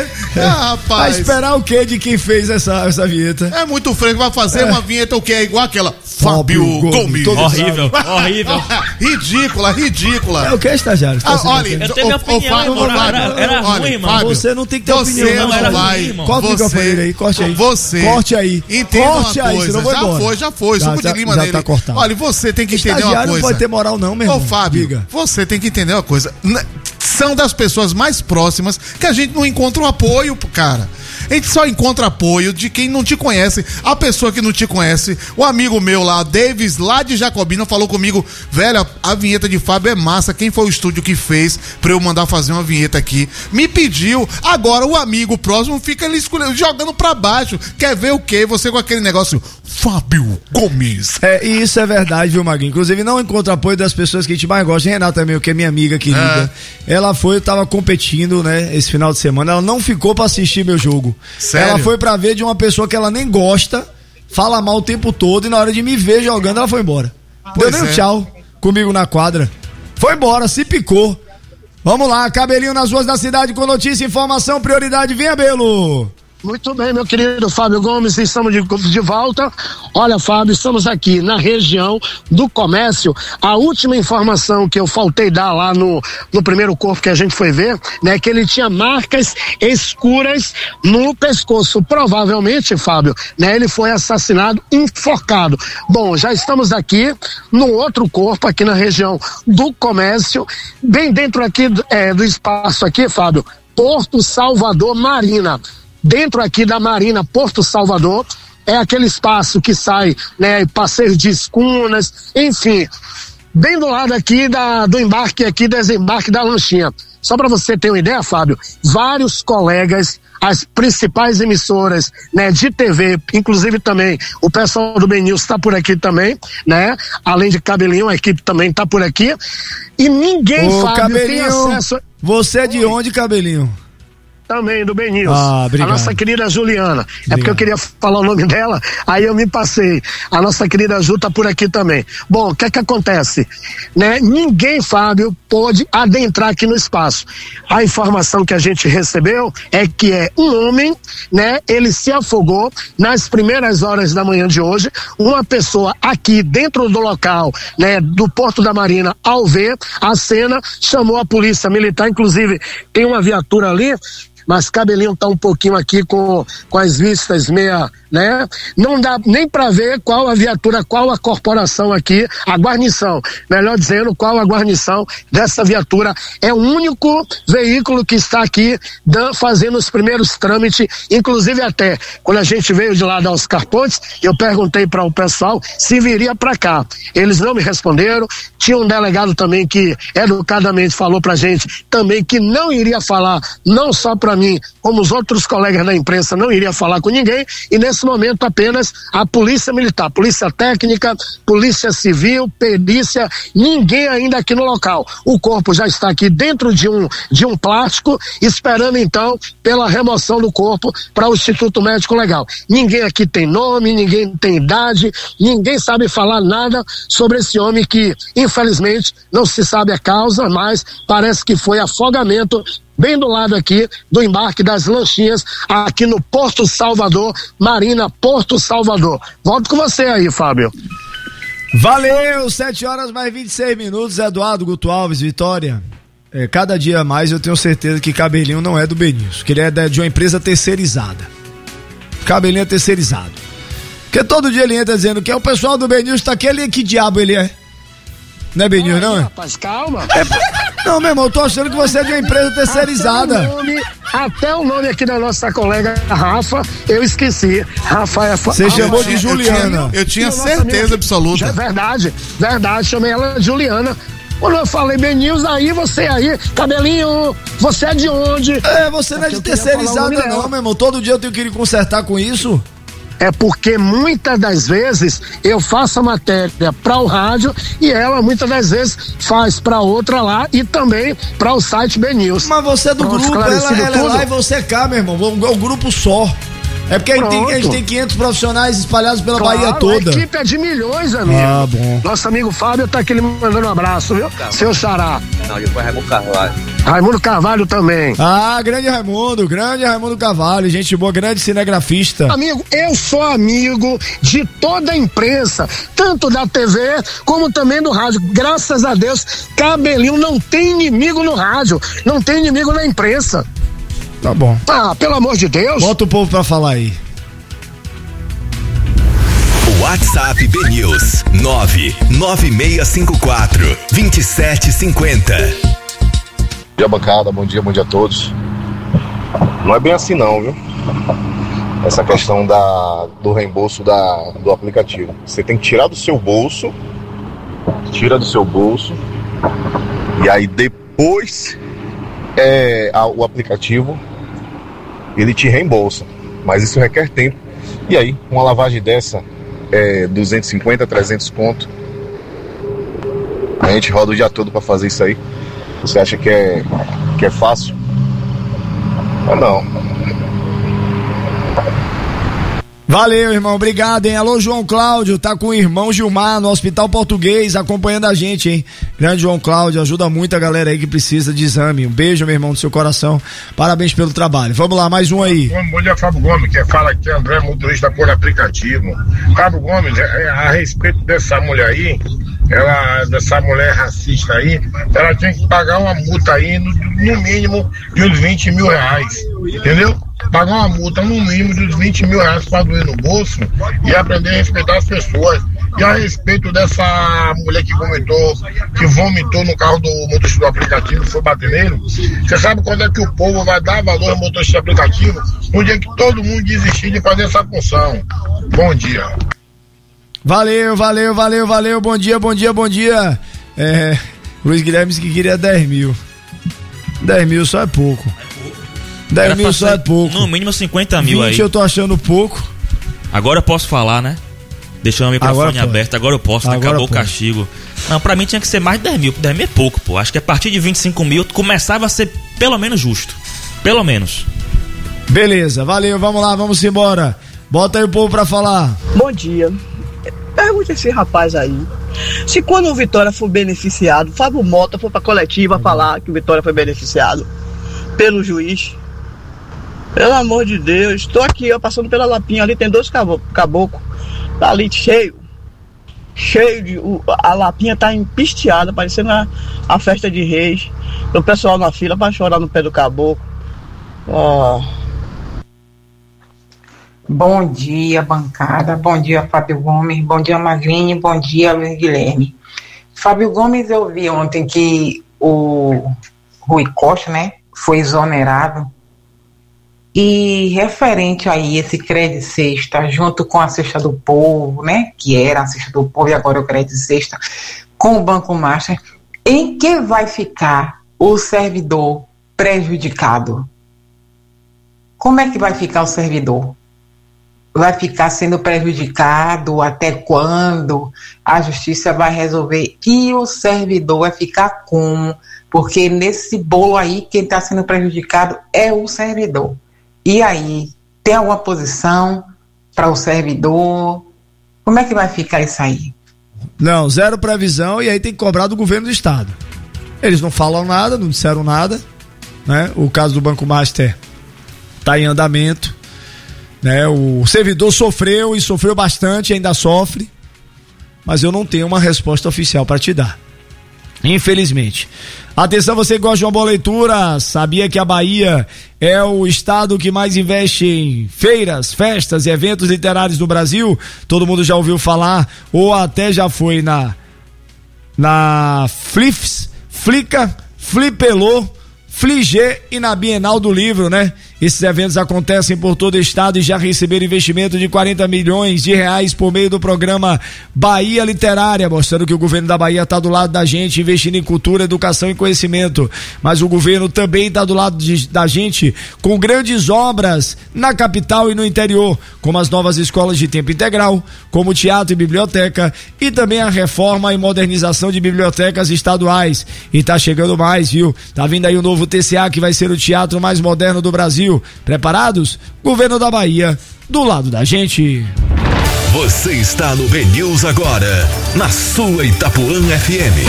Ah, rapaz. Vai esperar o que de quem fez essa, essa vinheta? É muito fresco, vai fazer É. uma vinheta o que é igual aquela Fábio Gomes. Horrível, horrível. Ridícula, ridícula. É o que, estagiário? Você tá Ah, se olha, metendo? Eu tenho minha ô, ô, opinião, Fábio, irmão. Fábio, Era- era olha, ruim, irmão. Fábio, Você não tem que ter você opinião, não era ruim, vai. irmão. Corta o Você, microfone aí, corte aí. Você. Corte aí. Entenda Corte uma aí, coisa. senão eu vou já embora. foi, já foi. Já, Suco já- de lima já nele. tá cortado. Olha, você tem que entender uma Estagiário coisa. não pode ter moral não, meu irmão. Ô, Fábio, Diga. você tem que entender uma coisa. N- São das pessoas mais próximas que a gente não encontra o apoio, cara. A gente só encontra apoio de quem não te conhece. A pessoa que não te conhece, o amigo meu lá, Davis, lá de Jacobina, falou comigo, velho, a, a vinheta de Fábio é massa. Quem foi o estúdio que fez pra eu mandar fazer uma vinheta aqui? Me pediu. Agora o amigo próximo fica ali escolhendo, jogando pra baixo. Quer ver o quê? Você com aquele negócio, Fábio Gomes. É, e isso é verdade, viu, Maguinho? Inclusive, não encontro apoio das pessoas que a gente mais gosta. Renata também, que é minha amiga querida. É. Ela foi, eu tava competindo, né, esse final de semana. Ela não ficou pra assistir meu jogo. Sério? Ela foi pra ver de uma pessoa que ela nem gosta, fala mal o tempo todo, e na hora de me ver jogando, ela foi embora. Pois Deu nem um é. tchau comigo na quadra. Foi embora, se picou. Vamos lá, cabelinho nas ruas da cidade com notícia, informação, prioridade. Venha, Belo. Muito bem, meu querido Fábio Gomes, estamos de, de volta. Olha, Fábio, estamos aqui na região do comércio. A última informação que eu faltei dar lá no, no primeiro corpo que a gente foi ver, né, que ele tinha marcas escuras no pescoço. Provavelmente, Fábio, né, ele foi assassinado enforcado. Bom, já estamos aqui no outro corpo, aqui na região do comércio, bem dentro aqui é, do espaço aqui, Fábio, Porto Salvador Marina. Dentro aqui da Marina Porto Salvador, é aquele espaço que sai, né, passeio de escunas, enfim, bem do lado aqui da, do embarque aqui, desembarque da lanchinha. Só para você ter uma ideia, Fábio, vários colegas, as principais emissoras, né, de T V, inclusive também o pessoal do Ben News está por aqui também, né, além de Cabelinho, a equipe também está por aqui, e ninguém, Ô, Fábio, Cabelinho, tem acesso... você é de onde, Cabelinho? Também, do Ben News. Ah, obrigado. A nossa querida Juliana. Obrigado. É porque eu queria falar o nome dela, aí eu me passei. A nossa querida Ju tá por aqui também. Bom, o que é que acontece? Né? Ninguém, Fábio, pôde adentrar aqui no espaço. A informação que a gente recebeu é que é um homem, né? Ele se afogou nas primeiras horas da manhã de hoje. Uma pessoa aqui dentro do local, né? Do Porto da Marina, ao ver a cena, chamou a polícia militar, inclusive tem uma viatura ali, mas Cabelinho tá um pouquinho aqui com, com as vistas meia, né? Não dá nem para ver qual a viatura, qual a corporação aqui, a guarnição, melhor dizendo, qual a guarnição dessa viatura. É o único veículo que está aqui dan, fazendo os primeiros trâmites, inclusive até quando a gente veio de lá da Oscar Pontes, eu perguntei para o pessoal se viria para cá. Eles não me responderam. Tinha um delegado também que educadamente falou pra gente também que não iria falar, não só para mim, como os outros colegas da imprensa, não iria falar com ninguém, e nesse momento apenas a polícia militar, polícia técnica, polícia civil, perícia, ninguém ainda aqui no local. O corpo já está aqui dentro de um, de um plástico, esperando então pela remoção do corpo para o Instituto Médico Legal. Ninguém aqui tem nome, ninguém tem idade, ninguém sabe falar nada sobre esse homem que, infelizmente, não se sabe a causa, mas parece que foi afogamento bem do lado aqui do embarque das lanchinhas aqui no Porto Salvador, Marina Porto Salvador. Volto com você aí, Fábio. Valeu, sete horas mais vinte e seis minutos, Eduardo Guto Alves, Vitória. É, cada dia mais eu tenho certeza que Cabelinho não é do Ben News, que ele é de uma empresa terceirizada. Cabelinho é terceirizado. Porque todo dia ele entra dizendo que é o pessoal do Ben News, tá aqui, ele, que diabo ele é? Não é Ben News, não é? Rapaz, calma. É, não, meu irmão, eu tô achando que você é de uma empresa terceirizada. Até o nome, até o nome aqui da nossa colega Rafa, eu esqueci. Rafa é Você chamou de Juliana. Eu tinha certeza absoluta. É verdade, verdade, chamei ela de Juliana. Quando eu falei Ben News, aí você aí, Cabelinho, você é de onde? É, você não é de terceirizada não, meu irmão. Todo dia eu tenho que ir consertar com isso. É porque muitas das vezes eu faço a matéria para o rádio e ela muitas das vezes faz para outra lá e também para o site Ben News. Mas você é do Pronto, grupo, ela, ela é tudo. lá e você é cá, meu irmão. É um grupo só. É porque a gente, tem, a gente tem quinhentos profissionais espalhados pela Claro, Bahia toda. A equipe é de milhões, amigo. Ah, bom. Nosso amigo Fábio tá aqui mandando um abraço, viu? Tá. Seu xará. Não, depois Raimundo Carvalho. Raimundo Carvalho também. Ah, grande Raimundo, grande Raimundo Carvalho, gente boa, grande cinegrafista. Amigo, eu sou amigo de toda a imprensa, tanto da T V como também do rádio. Graças a Deus, Cabelinho não tem inimigo no rádio, não tem inimigo na imprensa. Tá bom. Ah, pelo amor de Deus. Bota o povo pra falar aí. WhatsApp B News nove nove seis cinco quatro, dois sete cinco zero. Bom dia, bancada, bom dia, bom dia a todos. Não é bem assim não, viu? Essa questão da, do reembolso da, do aplicativo. Você tem que tirar do seu bolso, tira do seu bolso, e aí depois é, a, o aplicativo ele te reembolsa. Mas isso requer tempo. E aí, uma lavagem dessa, é, duzentos e cinquenta, trezentos conto. A gente roda o dia todo pra fazer isso aí. Você acha que é, que é fácil? Mas não. Valeu, irmão, obrigado, hein? Alô, João Cláudio, tá com o irmão Gilmar no Hospital Português, acompanhando a gente, hein? Grande João Cláudio, ajuda muito a galera aí que precisa de exame. Um beijo, meu irmão, do seu coração. Parabéns pelo trabalho. Vamos lá, mais um aí. Bom dia, Fábio Gomes, que fala aqui, André, motorista por aplicativo. Fábio Gomes, a respeito dessa mulher aí, ela, dessa mulher racista aí, ela tinha que pagar uma multa aí, no, no mínimo, de uns vinte mil reais, entendeu? Pagar uma multa no mínimo de uns vinte mil reais para doer no bolso e aprender a respeitar as pessoas. E a respeito dessa mulher que vomitou, que vomitou no carro do motorista do aplicativo, foi bater nele, você sabe quando é que o povo vai dar valor ao motorista do aplicativo? No dia que todo mundo desistir de fazer essa função. Bom dia. Valeu, valeu, valeu, valeu, bom dia, bom dia, bom dia. É, Luiz Guilherme disse que queria dez mil. dez mil só é pouco. dez mil só é pouco. No mínimo cinquenta mil vinte aí. Eu tô achando pouco. Agora eu posso falar, né? Deixando o microfone aberto, agora eu posso, né? Acabou o castigo. Não, pra mim tinha que ser mais de dez mil, dez mil é pouco, pô. Acho que a partir de vinte e cinco mil começava a ser pelo menos justo. Pelo menos. Beleza, valeu, vamos lá, vamos embora. Bota aí o povo pra falar. Bom dia. Pergunte esse rapaz aí, se quando o Vitória for beneficiado, Fábio Mota for pra coletiva uhum. falar que o Vitória foi beneficiado pelo juiz. Pelo amor de Deus, tô aqui, ó, passando pela Lapinha, ali tem dois caboclos, tá ali cheio, cheio de, o, a Lapinha tá empisteada, parecendo a, a festa de reis, o pessoal na fila pra chorar no pé do caboclo. Ó. Bom dia, bancada, bom dia, Fábio Gomes, bom dia, Magrinho, bom dia, Luiz Guilherme. Fábio Gomes, eu vi ontem que o Rui Costa, né, foi exonerado. E referente aí esse crédito sexta, junto com a cesta do povo, né, que era a cesta do povo e agora o crédito sexta, com o Banco Master, em que vai ficar o servidor prejudicado? Como é que vai ficar o servidor? Vai ficar sendo prejudicado até quando a justiça vai resolver? E o servidor vai ficar como? Porque nesse bolo aí, quem está sendo prejudicado é o servidor. E aí, tem alguma posição para o servidor? Como é que vai ficar isso aí? Não, zero previsão e aí tem que cobrar do governo do estado. Eles não falam nada, não disseram nada, né? O caso do Banco Master está em andamento, né? O servidor sofreu e sofreu bastante, ainda sofre, mas eu não tenho uma resposta oficial para te dar. Infelizmente. Atenção, você que gosta de uma boa leitura, sabia que a Bahia é o estado que mais investe em feiras, festas e eventos literários do Brasil? Todo mundo já ouviu falar ou até já foi na na Flifs, Flica, Flipelô, Fligê e na Bienal do Livro, né? Esses eventos acontecem por todo o estado e já receberam investimento de quarenta milhões de reais por meio do programa Bahia Literária, mostrando que o governo da Bahia está do lado da gente, investindo em cultura, educação e conhecimento. Mas o governo também está do lado de, da gente com grandes obras na capital e no interior, como as novas escolas de tempo integral, como teatro e biblioteca, e também a reforma e modernização de bibliotecas estaduais. E tá chegando mais, viu? Tá vindo aí o novo T C A, que vai ser o teatro mais moderno do Brasil. Brasil. Preparados? Governo da Bahia, do lado da gente. Você está no B News agora, na sua Itapuã F M.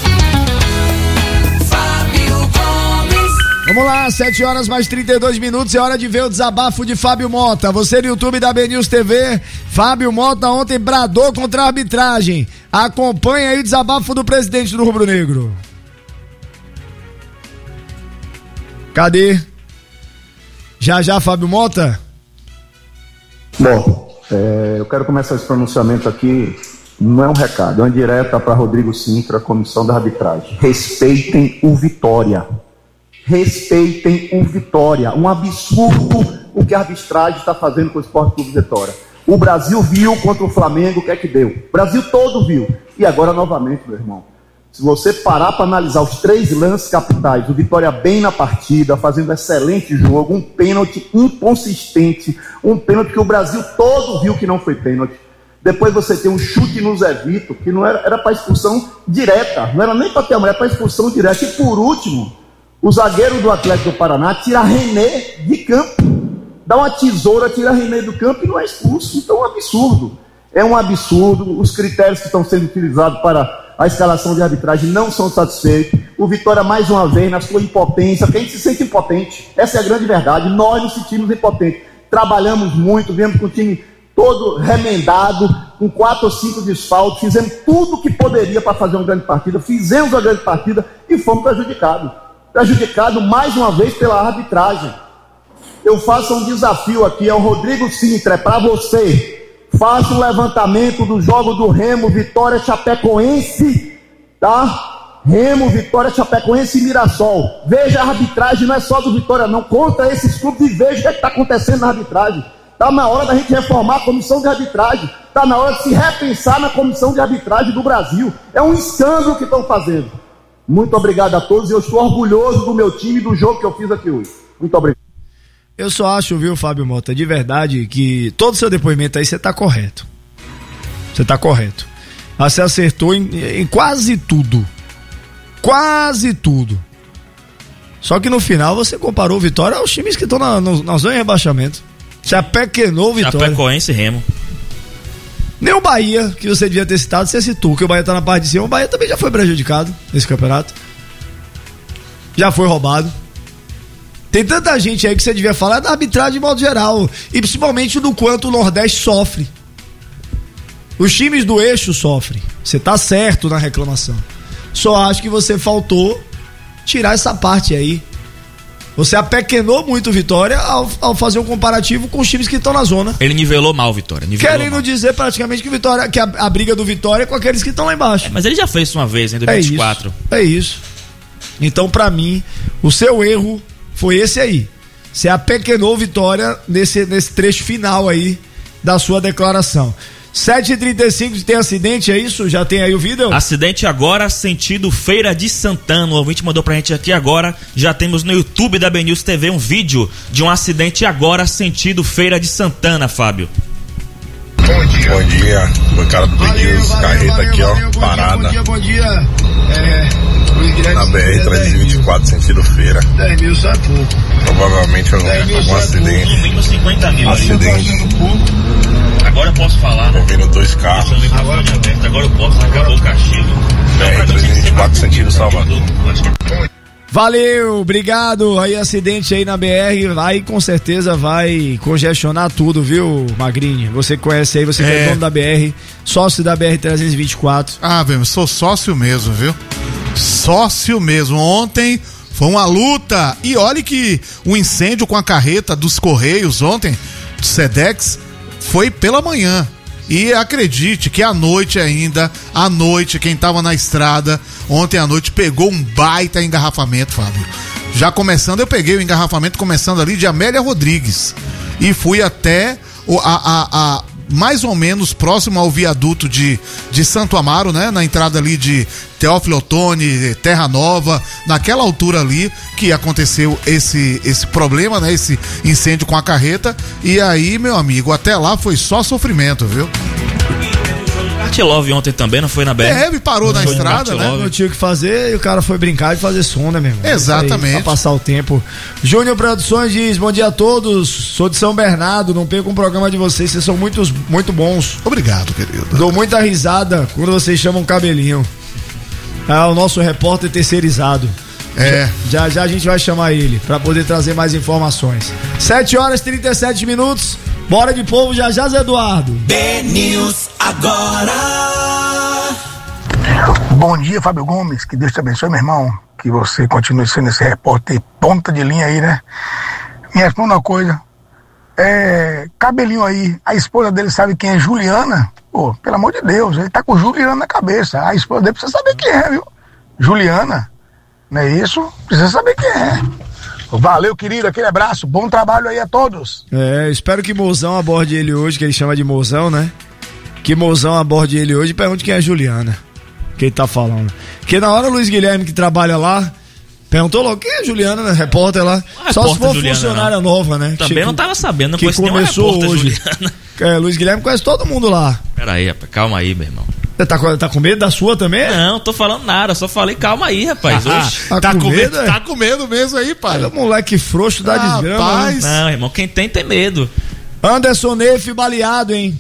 Vamos lá, sete horas mais trinta e dois minutos, é hora de ver o desabafo de Fábio Mota. Você no YouTube da B News T V, Fábio Mota ontem bradou contra a arbitragem. Acompanha aí o desabafo do presidente do Rubro Negro. Cadê? Já já, Fábio Mota? Bom, é, eu quero começar esse pronunciamento aqui, não é um recado, é uma direta para Rodrigo Sintra, comissão da arbitragem. Respeitem o Vitória. Respeitem o Vitória. Um absurdo o que a arbitragem está fazendo com o Sport Clube Vitória. O Brasil viu contra o Flamengo o que é que deu. O Brasil todo viu. E agora novamente, meu irmão. Se você parar para analisar os três lances capitais, o Vitória bem na partida, fazendo um excelente jogo, um pênalti inconsistente, um pênalti que o Brasil todo viu que não foi pênalti. Depois você tem um chute no Zé Vitor, que não era, era para expulsão direta, não era nem para ter a mulher, era para expulsão direta. E por último, o zagueiro do Atlético do Paraná tira René de campo, dá uma tesoura, tira René do campo e não é expulso. Então é um absurdo, é um absurdo. Os critérios que estão sendo utilizados para a escalação de arbitragem não são satisfeitos. O Vitória, mais uma vez, na sua impotência, porque a gente se sente impotente, essa é a grande verdade, nós nos sentimos impotentes. Trabalhamos muito, viemos com o time todo remendado, com quatro ou cinco desfalques, fizemos tudo o que poderia para fazer uma grande partida, fizemos uma grande partida e fomos prejudicados. Prejudicado mais uma vez pela arbitragem. Eu faço um desafio aqui ao Rodrigo Sintra, é para você. Faça um levantamento do jogo do Remo, Vitória, Chapecoense, tá? Remo, Vitória, Chapecoense e Mirassol. Veja a arbitragem, não é só do Vitória não, contra esses clubes e veja o que é está acontecendo na arbitragem. Está na hora da gente reformar a comissão de arbitragem, está na hora de se repensar na comissão de arbitragem do Brasil. É um escândalo que estão fazendo. Muito obrigado a todos e eu estou orgulhoso do meu time e do jogo que eu fiz aqui hoje. Muito obrigado. Eu só acho, viu, Fábio Mota, de verdade, que todo seu depoimento aí você tá correto. Você tá correto. Você acertou em, em quase tudo. Quase tudo. Só que no final você comparou o Vitória aos times que estão na, na zona de rebaixamento. Você apequenou o Vitória. Chapecoense e Remo. Nem o Bahia, que você devia ter citado, você citou, que o Bahia tá na parte de cima. O Bahia também já foi prejudicado nesse campeonato. Já foi roubado. Tem tanta gente aí que você devia falar da arbitragem de modo geral. E principalmente do quanto o Nordeste sofre. Os times do eixo sofrem. Você tá certo na reclamação. Só acho que você faltou tirar essa parte aí. Você apequenou muito o Vitória ao, ao fazer um comparativo com os times que estão na zona. Ele nivelou mal o Vitória. Nivelou Querendo mal. dizer praticamente que, o Vitória, que a, a briga do Vitória é com aqueles que estão lá embaixo. É, mas ele já fez isso uma vez, em dois mil e vinte e quatro. É isso. É isso. Então, pra mim, o seu erro foi esse aí. Você apequenou Vitória nesse, nesse trecho final aí da sua declaração. sete e trinta e cinco, tem acidente, é isso? Já tem aí o vídeo? Acidente agora, sentido Feira de Santana. O ouvinte mandou pra gente aqui agora. Já temos no YouTube da B News T V um vídeo de um acidente agora, sentido Feira de Santana, Fábio. Bom dia. Bom dia, bancada do B News, carreta valeu, aqui, ó, valeu, bom parada. Dia, bom dia, bom dia. É, na B R trezentos e vinte e quatro, sentido Feira. dez mil só é pouco. Provavelmente algum, algum acidente. No mínimo cinquenta mil. Acidente. Agora eu posso falar, né? Envolvendo dois carros. Agora, agora eu posso, acabou o castigo. B R trezentos e vinte e quatro, sentido Salvador. Valeu, obrigado. Aí acidente aí na B R, aí com certeza vai congestionar tudo, viu, Magrinho? Você conhece aí, você que é, é dono da B R, sócio da B R trezentos e vinte e quatro. Ah, velho, sou sócio mesmo, viu? Sócio mesmo. Ontem foi uma luta e olha que o incêndio com a carreta dos Correios ontem, do Sedex, foi pela manhã. E acredite que à noite ainda, à noite, quem tava na estrada, ontem à noite pegou um baita engarrafamento, Fábio. Já começando, eu peguei o engarrafamento começando ali de Amélia Rodrigues. E fui até o, a, a, a, mais ou menos próximo ao viaduto de, de Santo Amaro, né? Na entrada ali de Teófilo Otoni, Terra Nova, naquela altura ali que aconteceu esse, esse problema, né? Esse incêndio com a carreta. E aí, meu amigo, até lá foi só sofrimento, viu? Kart-Love ontem também, não foi na B R? É, me parou na estrada, né? Não tinha o que fazer e o cara foi brincar de fazer som, né, meu irmão? Exatamente. Aí, pra passar o tempo. Júnior Produções diz, bom dia a todos, sou de São Bernardo, não perco um programa de vocês, vocês são muito, muito bons. Obrigado, querido. Dou muita risada quando vocês chamam cabelinho. É o nosso repórter terceirizado. É. Já já a gente vai chamar ele pra poder trazer mais informações. sete horas e trinta e sete minutos. Bora de povo, já já, Zé Eduardo. B-News agora. Bom dia, Fábio Gomes. Que Deus te abençoe, meu irmão. Que você continue sendo esse repórter ponta de linha aí, né? Me responda uma coisa. É, cabelinho aí, a esposa dele sabe quem é Juliana? Pô, pelo amor de Deus, ele tá com Juliana na cabeça. A esposa dele precisa saber quem é, viu? Juliana. Não é isso? Precisa saber quem é. Valeu, querido, aquele abraço, bom trabalho aí a todos. É, espero que Mozão aborde ele hoje, que ele chama de Mozão, né? Que Mozão aborde ele hoje e pergunte quem é a Juliana, que ele tá falando. Porque na hora o Luiz Guilherme, que trabalha lá, perguntou logo quem é a Juliana, né? Repórter lá. Ah, só se for Juliana, funcionária não. nova, né? Também Chico, não tava sabendo, não que conheço começou nenhuma hoje. Juliana. É, Luiz Guilherme conhece todo mundo lá. Pera aí, rapaz, calma aí, meu irmão. Você tá, com- tá com medo da sua também? Não, tô falando nada, só falei calma aí, rapaz. Ah, Oxe. tá, com medo, é? tá com medo mesmo aí, pai. Olha, moleque frouxo da desgrama. Né? Não, irmão, quem tem, tem medo. Anderson Neif baleado, hein?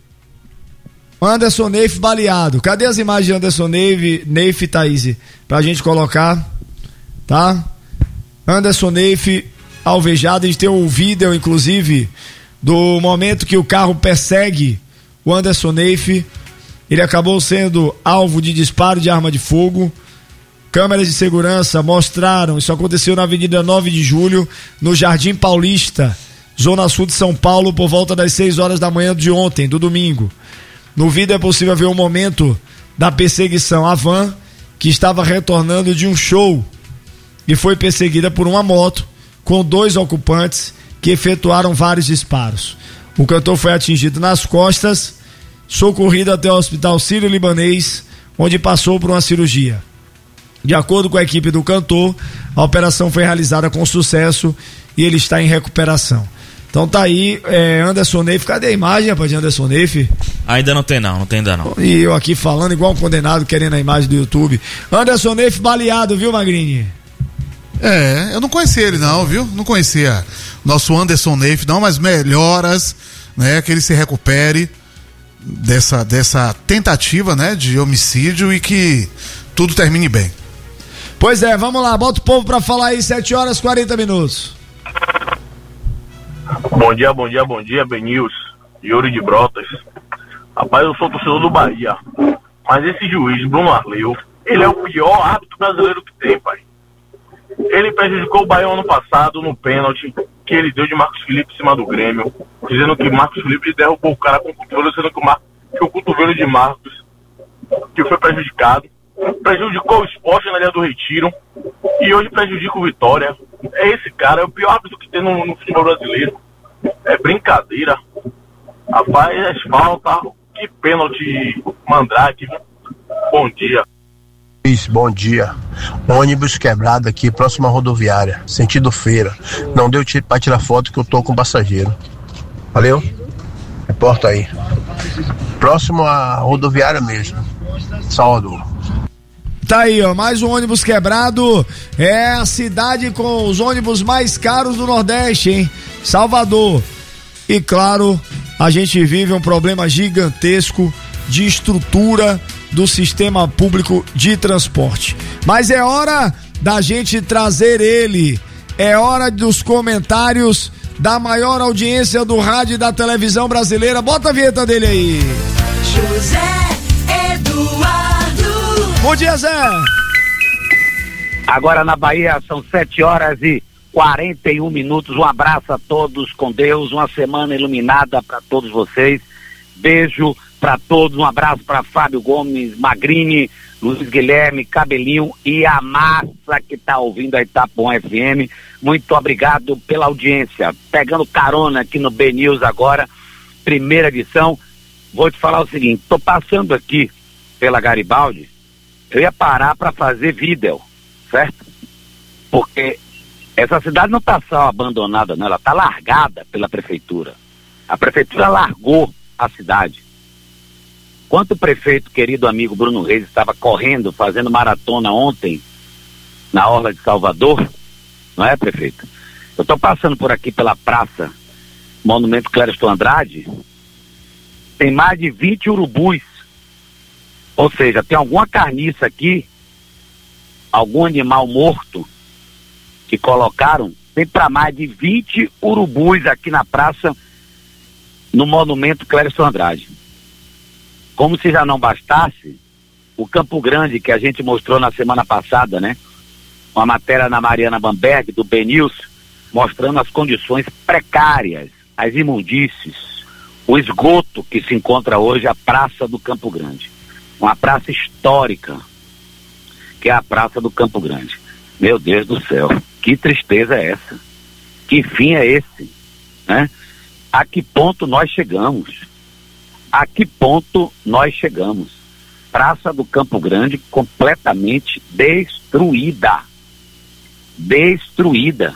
Anderson Neif baleado. Cadê as imagens de Anderson Neif, Neif e Thaís? Pra gente colocar, tá? Anderson Neif alvejado. A gente tem um vídeo, inclusive, do momento que o carro persegue o Anderson Neif. Ele acabou sendo alvo de disparo de arma de fogo. Câmeras de segurança mostraram, isso aconteceu na Avenida nove de julho, no Jardim Paulista, Zona Sul de São Paulo, por volta das seis horas da manhã de ontem, do domingo. No vídeo é possível ver o momento da perseguição à van, que estava retornando de um show e foi perseguida por uma moto com dois ocupantes que efetuaram vários disparos. O cantor foi atingido nas costas, socorrido até o Hospital Sírio-Libanês, onde passou por uma cirurgia. De acordo com a equipe do cantor, a operação foi realizada com sucesso e ele está em recuperação. Então tá aí, é, Anderson Neif. Cadê a imagem, rapaz, de Anderson Neif? Ainda não tem não, não tem ainda não. E eu aqui falando igual um condenado, querendo a imagem do YouTube. Anderson Neif baleado, viu, Magrini? É, eu não conhecia ele não, viu? Não conhecia nosso Anderson Neif não, mas melhoras, né? Que ele se recupere dessa, dessa tentativa, né? De homicídio e que tudo termine bem. Pois é, vamos lá, bota o povo pra falar aí, sete horas e quarenta minutos. Bom dia, bom dia, bom dia, Ben-News, Yuri de Brotas. Rapaz, eu sou torcedor do Bahia, mas esse juiz, Bruno Arleu, ele é o pior árbitro brasileiro que tem, pai. Ele prejudicou o Bahia ano passado no pênalti que ele deu de Marcos Felipe em cima do Grêmio, dizendo que Marcos Felipe derrubou o cara com o cotovelo, sendo que o, Mar... que o cotovelo de Marcos, que foi prejudicado, prejudicou o Sport na linha do Retiro e hoje prejudica o Vitória. É esse cara, é o pior árbitro que tem no, no futebol brasileiro. É brincadeira. Rapaz, é falta. Que pênalti, Mandrake. Bom dia. Bom dia. Ônibus quebrado aqui, próximo à rodoviária, sentido feira. Não deu tiro pra tirar foto que eu tô com passageiro. Valeu? Reporta aí. Próximo à rodoviária mesmo. Salvador. Tá aí, ó, mais um ônibus quebrado. É a cidade com os ônibus mais caros do Nordeste, hein? Salvador. E claro, a gente vive um problema gigantesco de estrutura do sistema público de transporte. Mas é hora da gente trazer ele. É hora dos comentários da maior audiência do rádio e da televisão brasileira. Bota a vinheta dele aí. José Eduardo. Bom dia, Zé. Agora na Bahia são sete horas e quarenta e um minutos. Um abraço a todos, com Deus, uma semana iluminada para todos vocês. Beijo para todos, um abraço para Fábio Gomes, Magrini, Luiz Guilherme, Cabelinho e a massa que está ouvindo a Itapuã F M. Muito obrigado pela audiência. Pegando carona aqui no B-News agora, primeira edição. Vou te falar o seguinte, tô passando aqui pela Garibaldi, eu ia parar para fazer vídeo, certo? Porque essa cidade não está só abandonada, não, ela está largada pela prefeitura. A prefeitura largou a cidade. Enquanto o prefeito, querido amigo Bruno Reis, estava correndo, fazendo maratona ontem, na Orla de Salvador, não é, prefeito? Eu estou passando por aqui pela praça Monumento Clériston Andrade, tem mais de vinte urubus, ou seja, tem alguma carniça aqui, algum animal morto que colocaram, tem para mais de vinte urubus aqui na praça, no Monumento Clériston Andrade. Como se já não bastasse, o Campo Grande, que a gente mostrou na semana passada, né? Uma matéria na Mariana Bamberg, do B News, mostrando as condições precárias, as imundícies, o esgoto que se encontra hoje a Praça do Campo Grande. Uma praça histórica, que é a Praça do Campo Grande. Meu Deus do céu, que tristeza é essa? Que fim é esse? Né? A que ponto nós chegamos? A que ponto nós chegamos? Praça do Campo Grande completamente destruída. Destruída.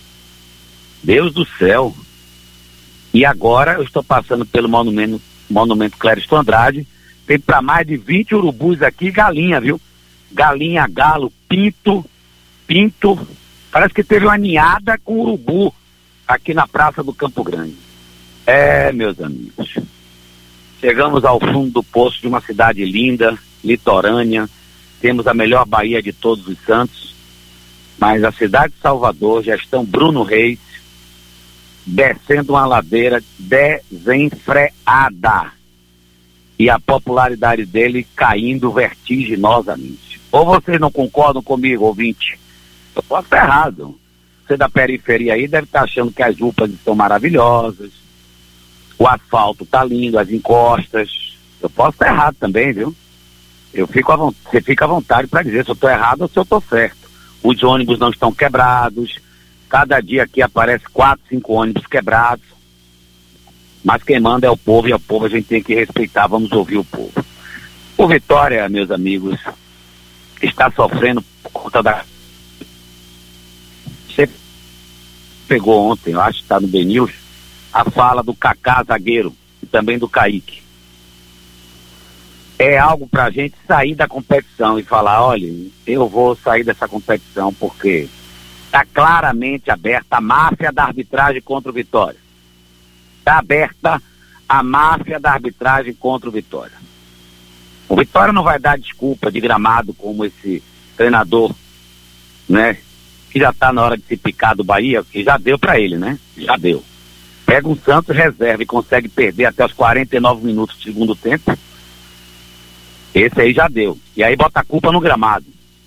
Deus do céu. E agora eu estou passando pelo monumento, monumento Clériston Andrade, tem para mais de vinte urubus aqui, galinha, viu? Galinha, galo, pinto, pinto. Parece que teve uma ninhada com urubu aqui na Praça do Campo Grande. É, meus amigos, chegamos ao fundo do poço de uma cidade linda, litorânea, temos a melhor Baía de Todos os Santos, mas a cidade de Salvador, gestão Bruno Reis, descendo uma ladeira desenfreada e a popularidade dele caindo vertiginosamente. Ou vocês não concordam comigo, ouvinte? Eu posso estar errado. Você da periferia aí deve estar achando que as U P As estão maravilhosas, o asfalto tá lindo, as encostas. Eu posso estar errado também, viu? Eu fico à vo- você fica à vontade para dizer se eu estou errado ou se eu estou certo. Os ônibus não estão quebrados. Cada dia aqui aparece quatro, cinco ônibus quebrados. Mas quem manda é o povo, e o povo a gente tem que respeitar. Vamos ouvir o povo. O Vitória, meus amigos, está sofrendo por conta da... Você pegou ontem, eu acho que está no B News, a fala do Kaká, zagueiro, e também do Kaique. É algo para a gente sair da competição e falar, olha, eu vou sair dessa competição porque está claramente aberta a máfia da arbitragem contra o Vitória. Está aberta a máfia da arbitragem contra o Vitória. O Vitória não vai dar desculpa de gramado como esse treinador, né? Que já está na hora de se picar do Bahia, que já deu para ele, né? Já deu. Pega um Santos reserva e consegue perder até os quarenta e nove minutos do segundo tempo. Esse aí já deu. E aí bota a culpa no gramado.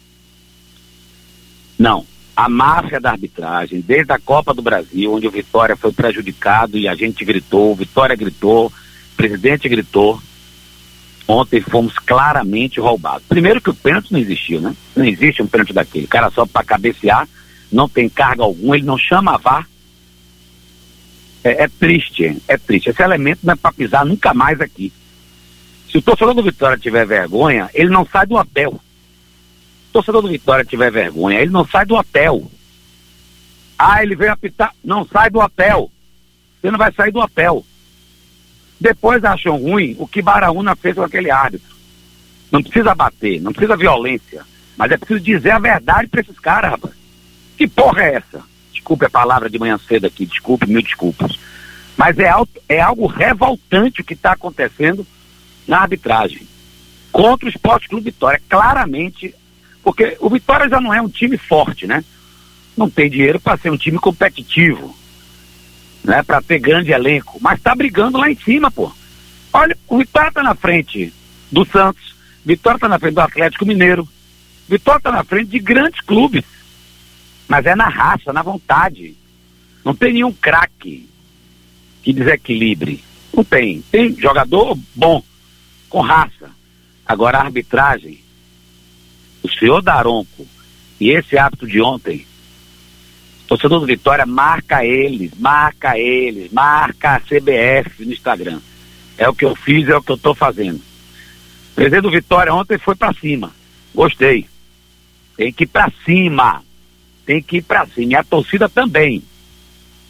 Não. A máfia da arbitragem, desde a Copa do Brasil, onde o Vitória foi prejudicado e a gente gritou, o Vitória gritou, o presidente gritou. Ontem fomos claramente roubados. Primeiro que o pênalti não existiu, né? Não existe um pênalti daquele. O cara só para cabecear, não tem carga alguma, ele não chama a V A R. É, é triste, é triste. Esse elemento não é para pisar nunca mais aqui. Se o torcedor do Vitória tiver vergonha, ele não sai do hotel. Se o torcedor do Vitória tiver vergonha, ele não sai do hotel. Ah, ele veio apitar. Não sai do hotel. Você não vai sair do hotel. Depois acham ruim o que Baraúna fez com aquele árbitro. Não precisa bater, não precisa violência, mas é preciso dizer a verdade para esses caras, rapaz. Que porra é essa? Desculpe a palavra de manhã cedo aqui, desculpe, mil desculpas. Mas é, algo, é algo revoltante o que está acontecendo na arbitragem contra o Esporte Clube Vitória, claramente, porque o Vitória já não é um time forte, né? Não tem dinheiro para ser um time competitivo, né? Para ter grande elenco, mas tá brigando lá em cima, pô. Olha, o Vitória tá na frente do Santos, Vitória tá na frente do Atlético Mineiro, Vitória tá na frente de grandes clubes, mas é na raça, na vontade. Não tem nenhum craque que desequilibre. Não tem. Tem jogador bom, com raça. Agora a arbitragem, o senhor Daronco e esse árbitro de ontem, o torcedor do Vitória marca eles, marca eles, marca a C B F no Instagram. É o que eu fiz, é o que eu tô fazendo. O presidente do Vitória ontem foi pra cima. Gostei. Tem que ir pra cima. Tem que ir pra cima. E a torcida também.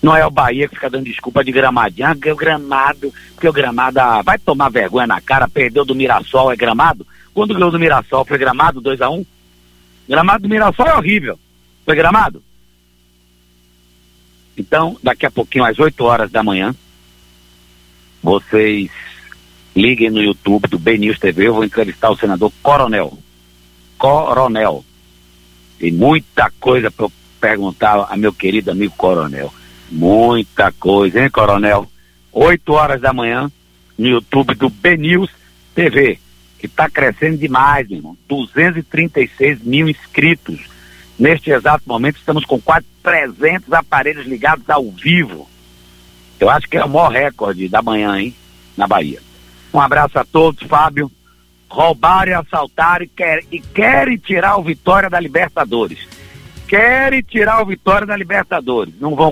Não é o Bahia que fica dando desculpa de Gramadinho. Ah, que o gramado, porque o gramado ah, vai tomar vergonha na cara, perdeu do Mirassol, é Gramado? Quando ganhou do Mirassol, foi Gramado, dois a um? Gramado do Mirassol é horrível. Foi Gramado? Então, daqui a pouquinho, às oito horas da manhã, vocês liguem no YouTube do B News T V, eu vou entrevistar o senador Coronel. Coronel. Tem muita coisa para eu perguntar a meu querido amigo Coronel. Muita coisa, hein, Coronel? oito horas da manhã, no YouTube do B News T V, que está crescendo demais, meu irmão. duzentos e trinta e seis mil inscritos. Neste exato momento, estamos com quase trezentos aparelhos ligados ao vivo. Eu acho que é o maior recorde da manhã, hein, na Bahia. Um abraço a todos, Fábio. Roubaram e assaltaram e, quer, e querem tirar o Vitória da Libertadores. Querem tirar o Vitória da Libertadores. Não vão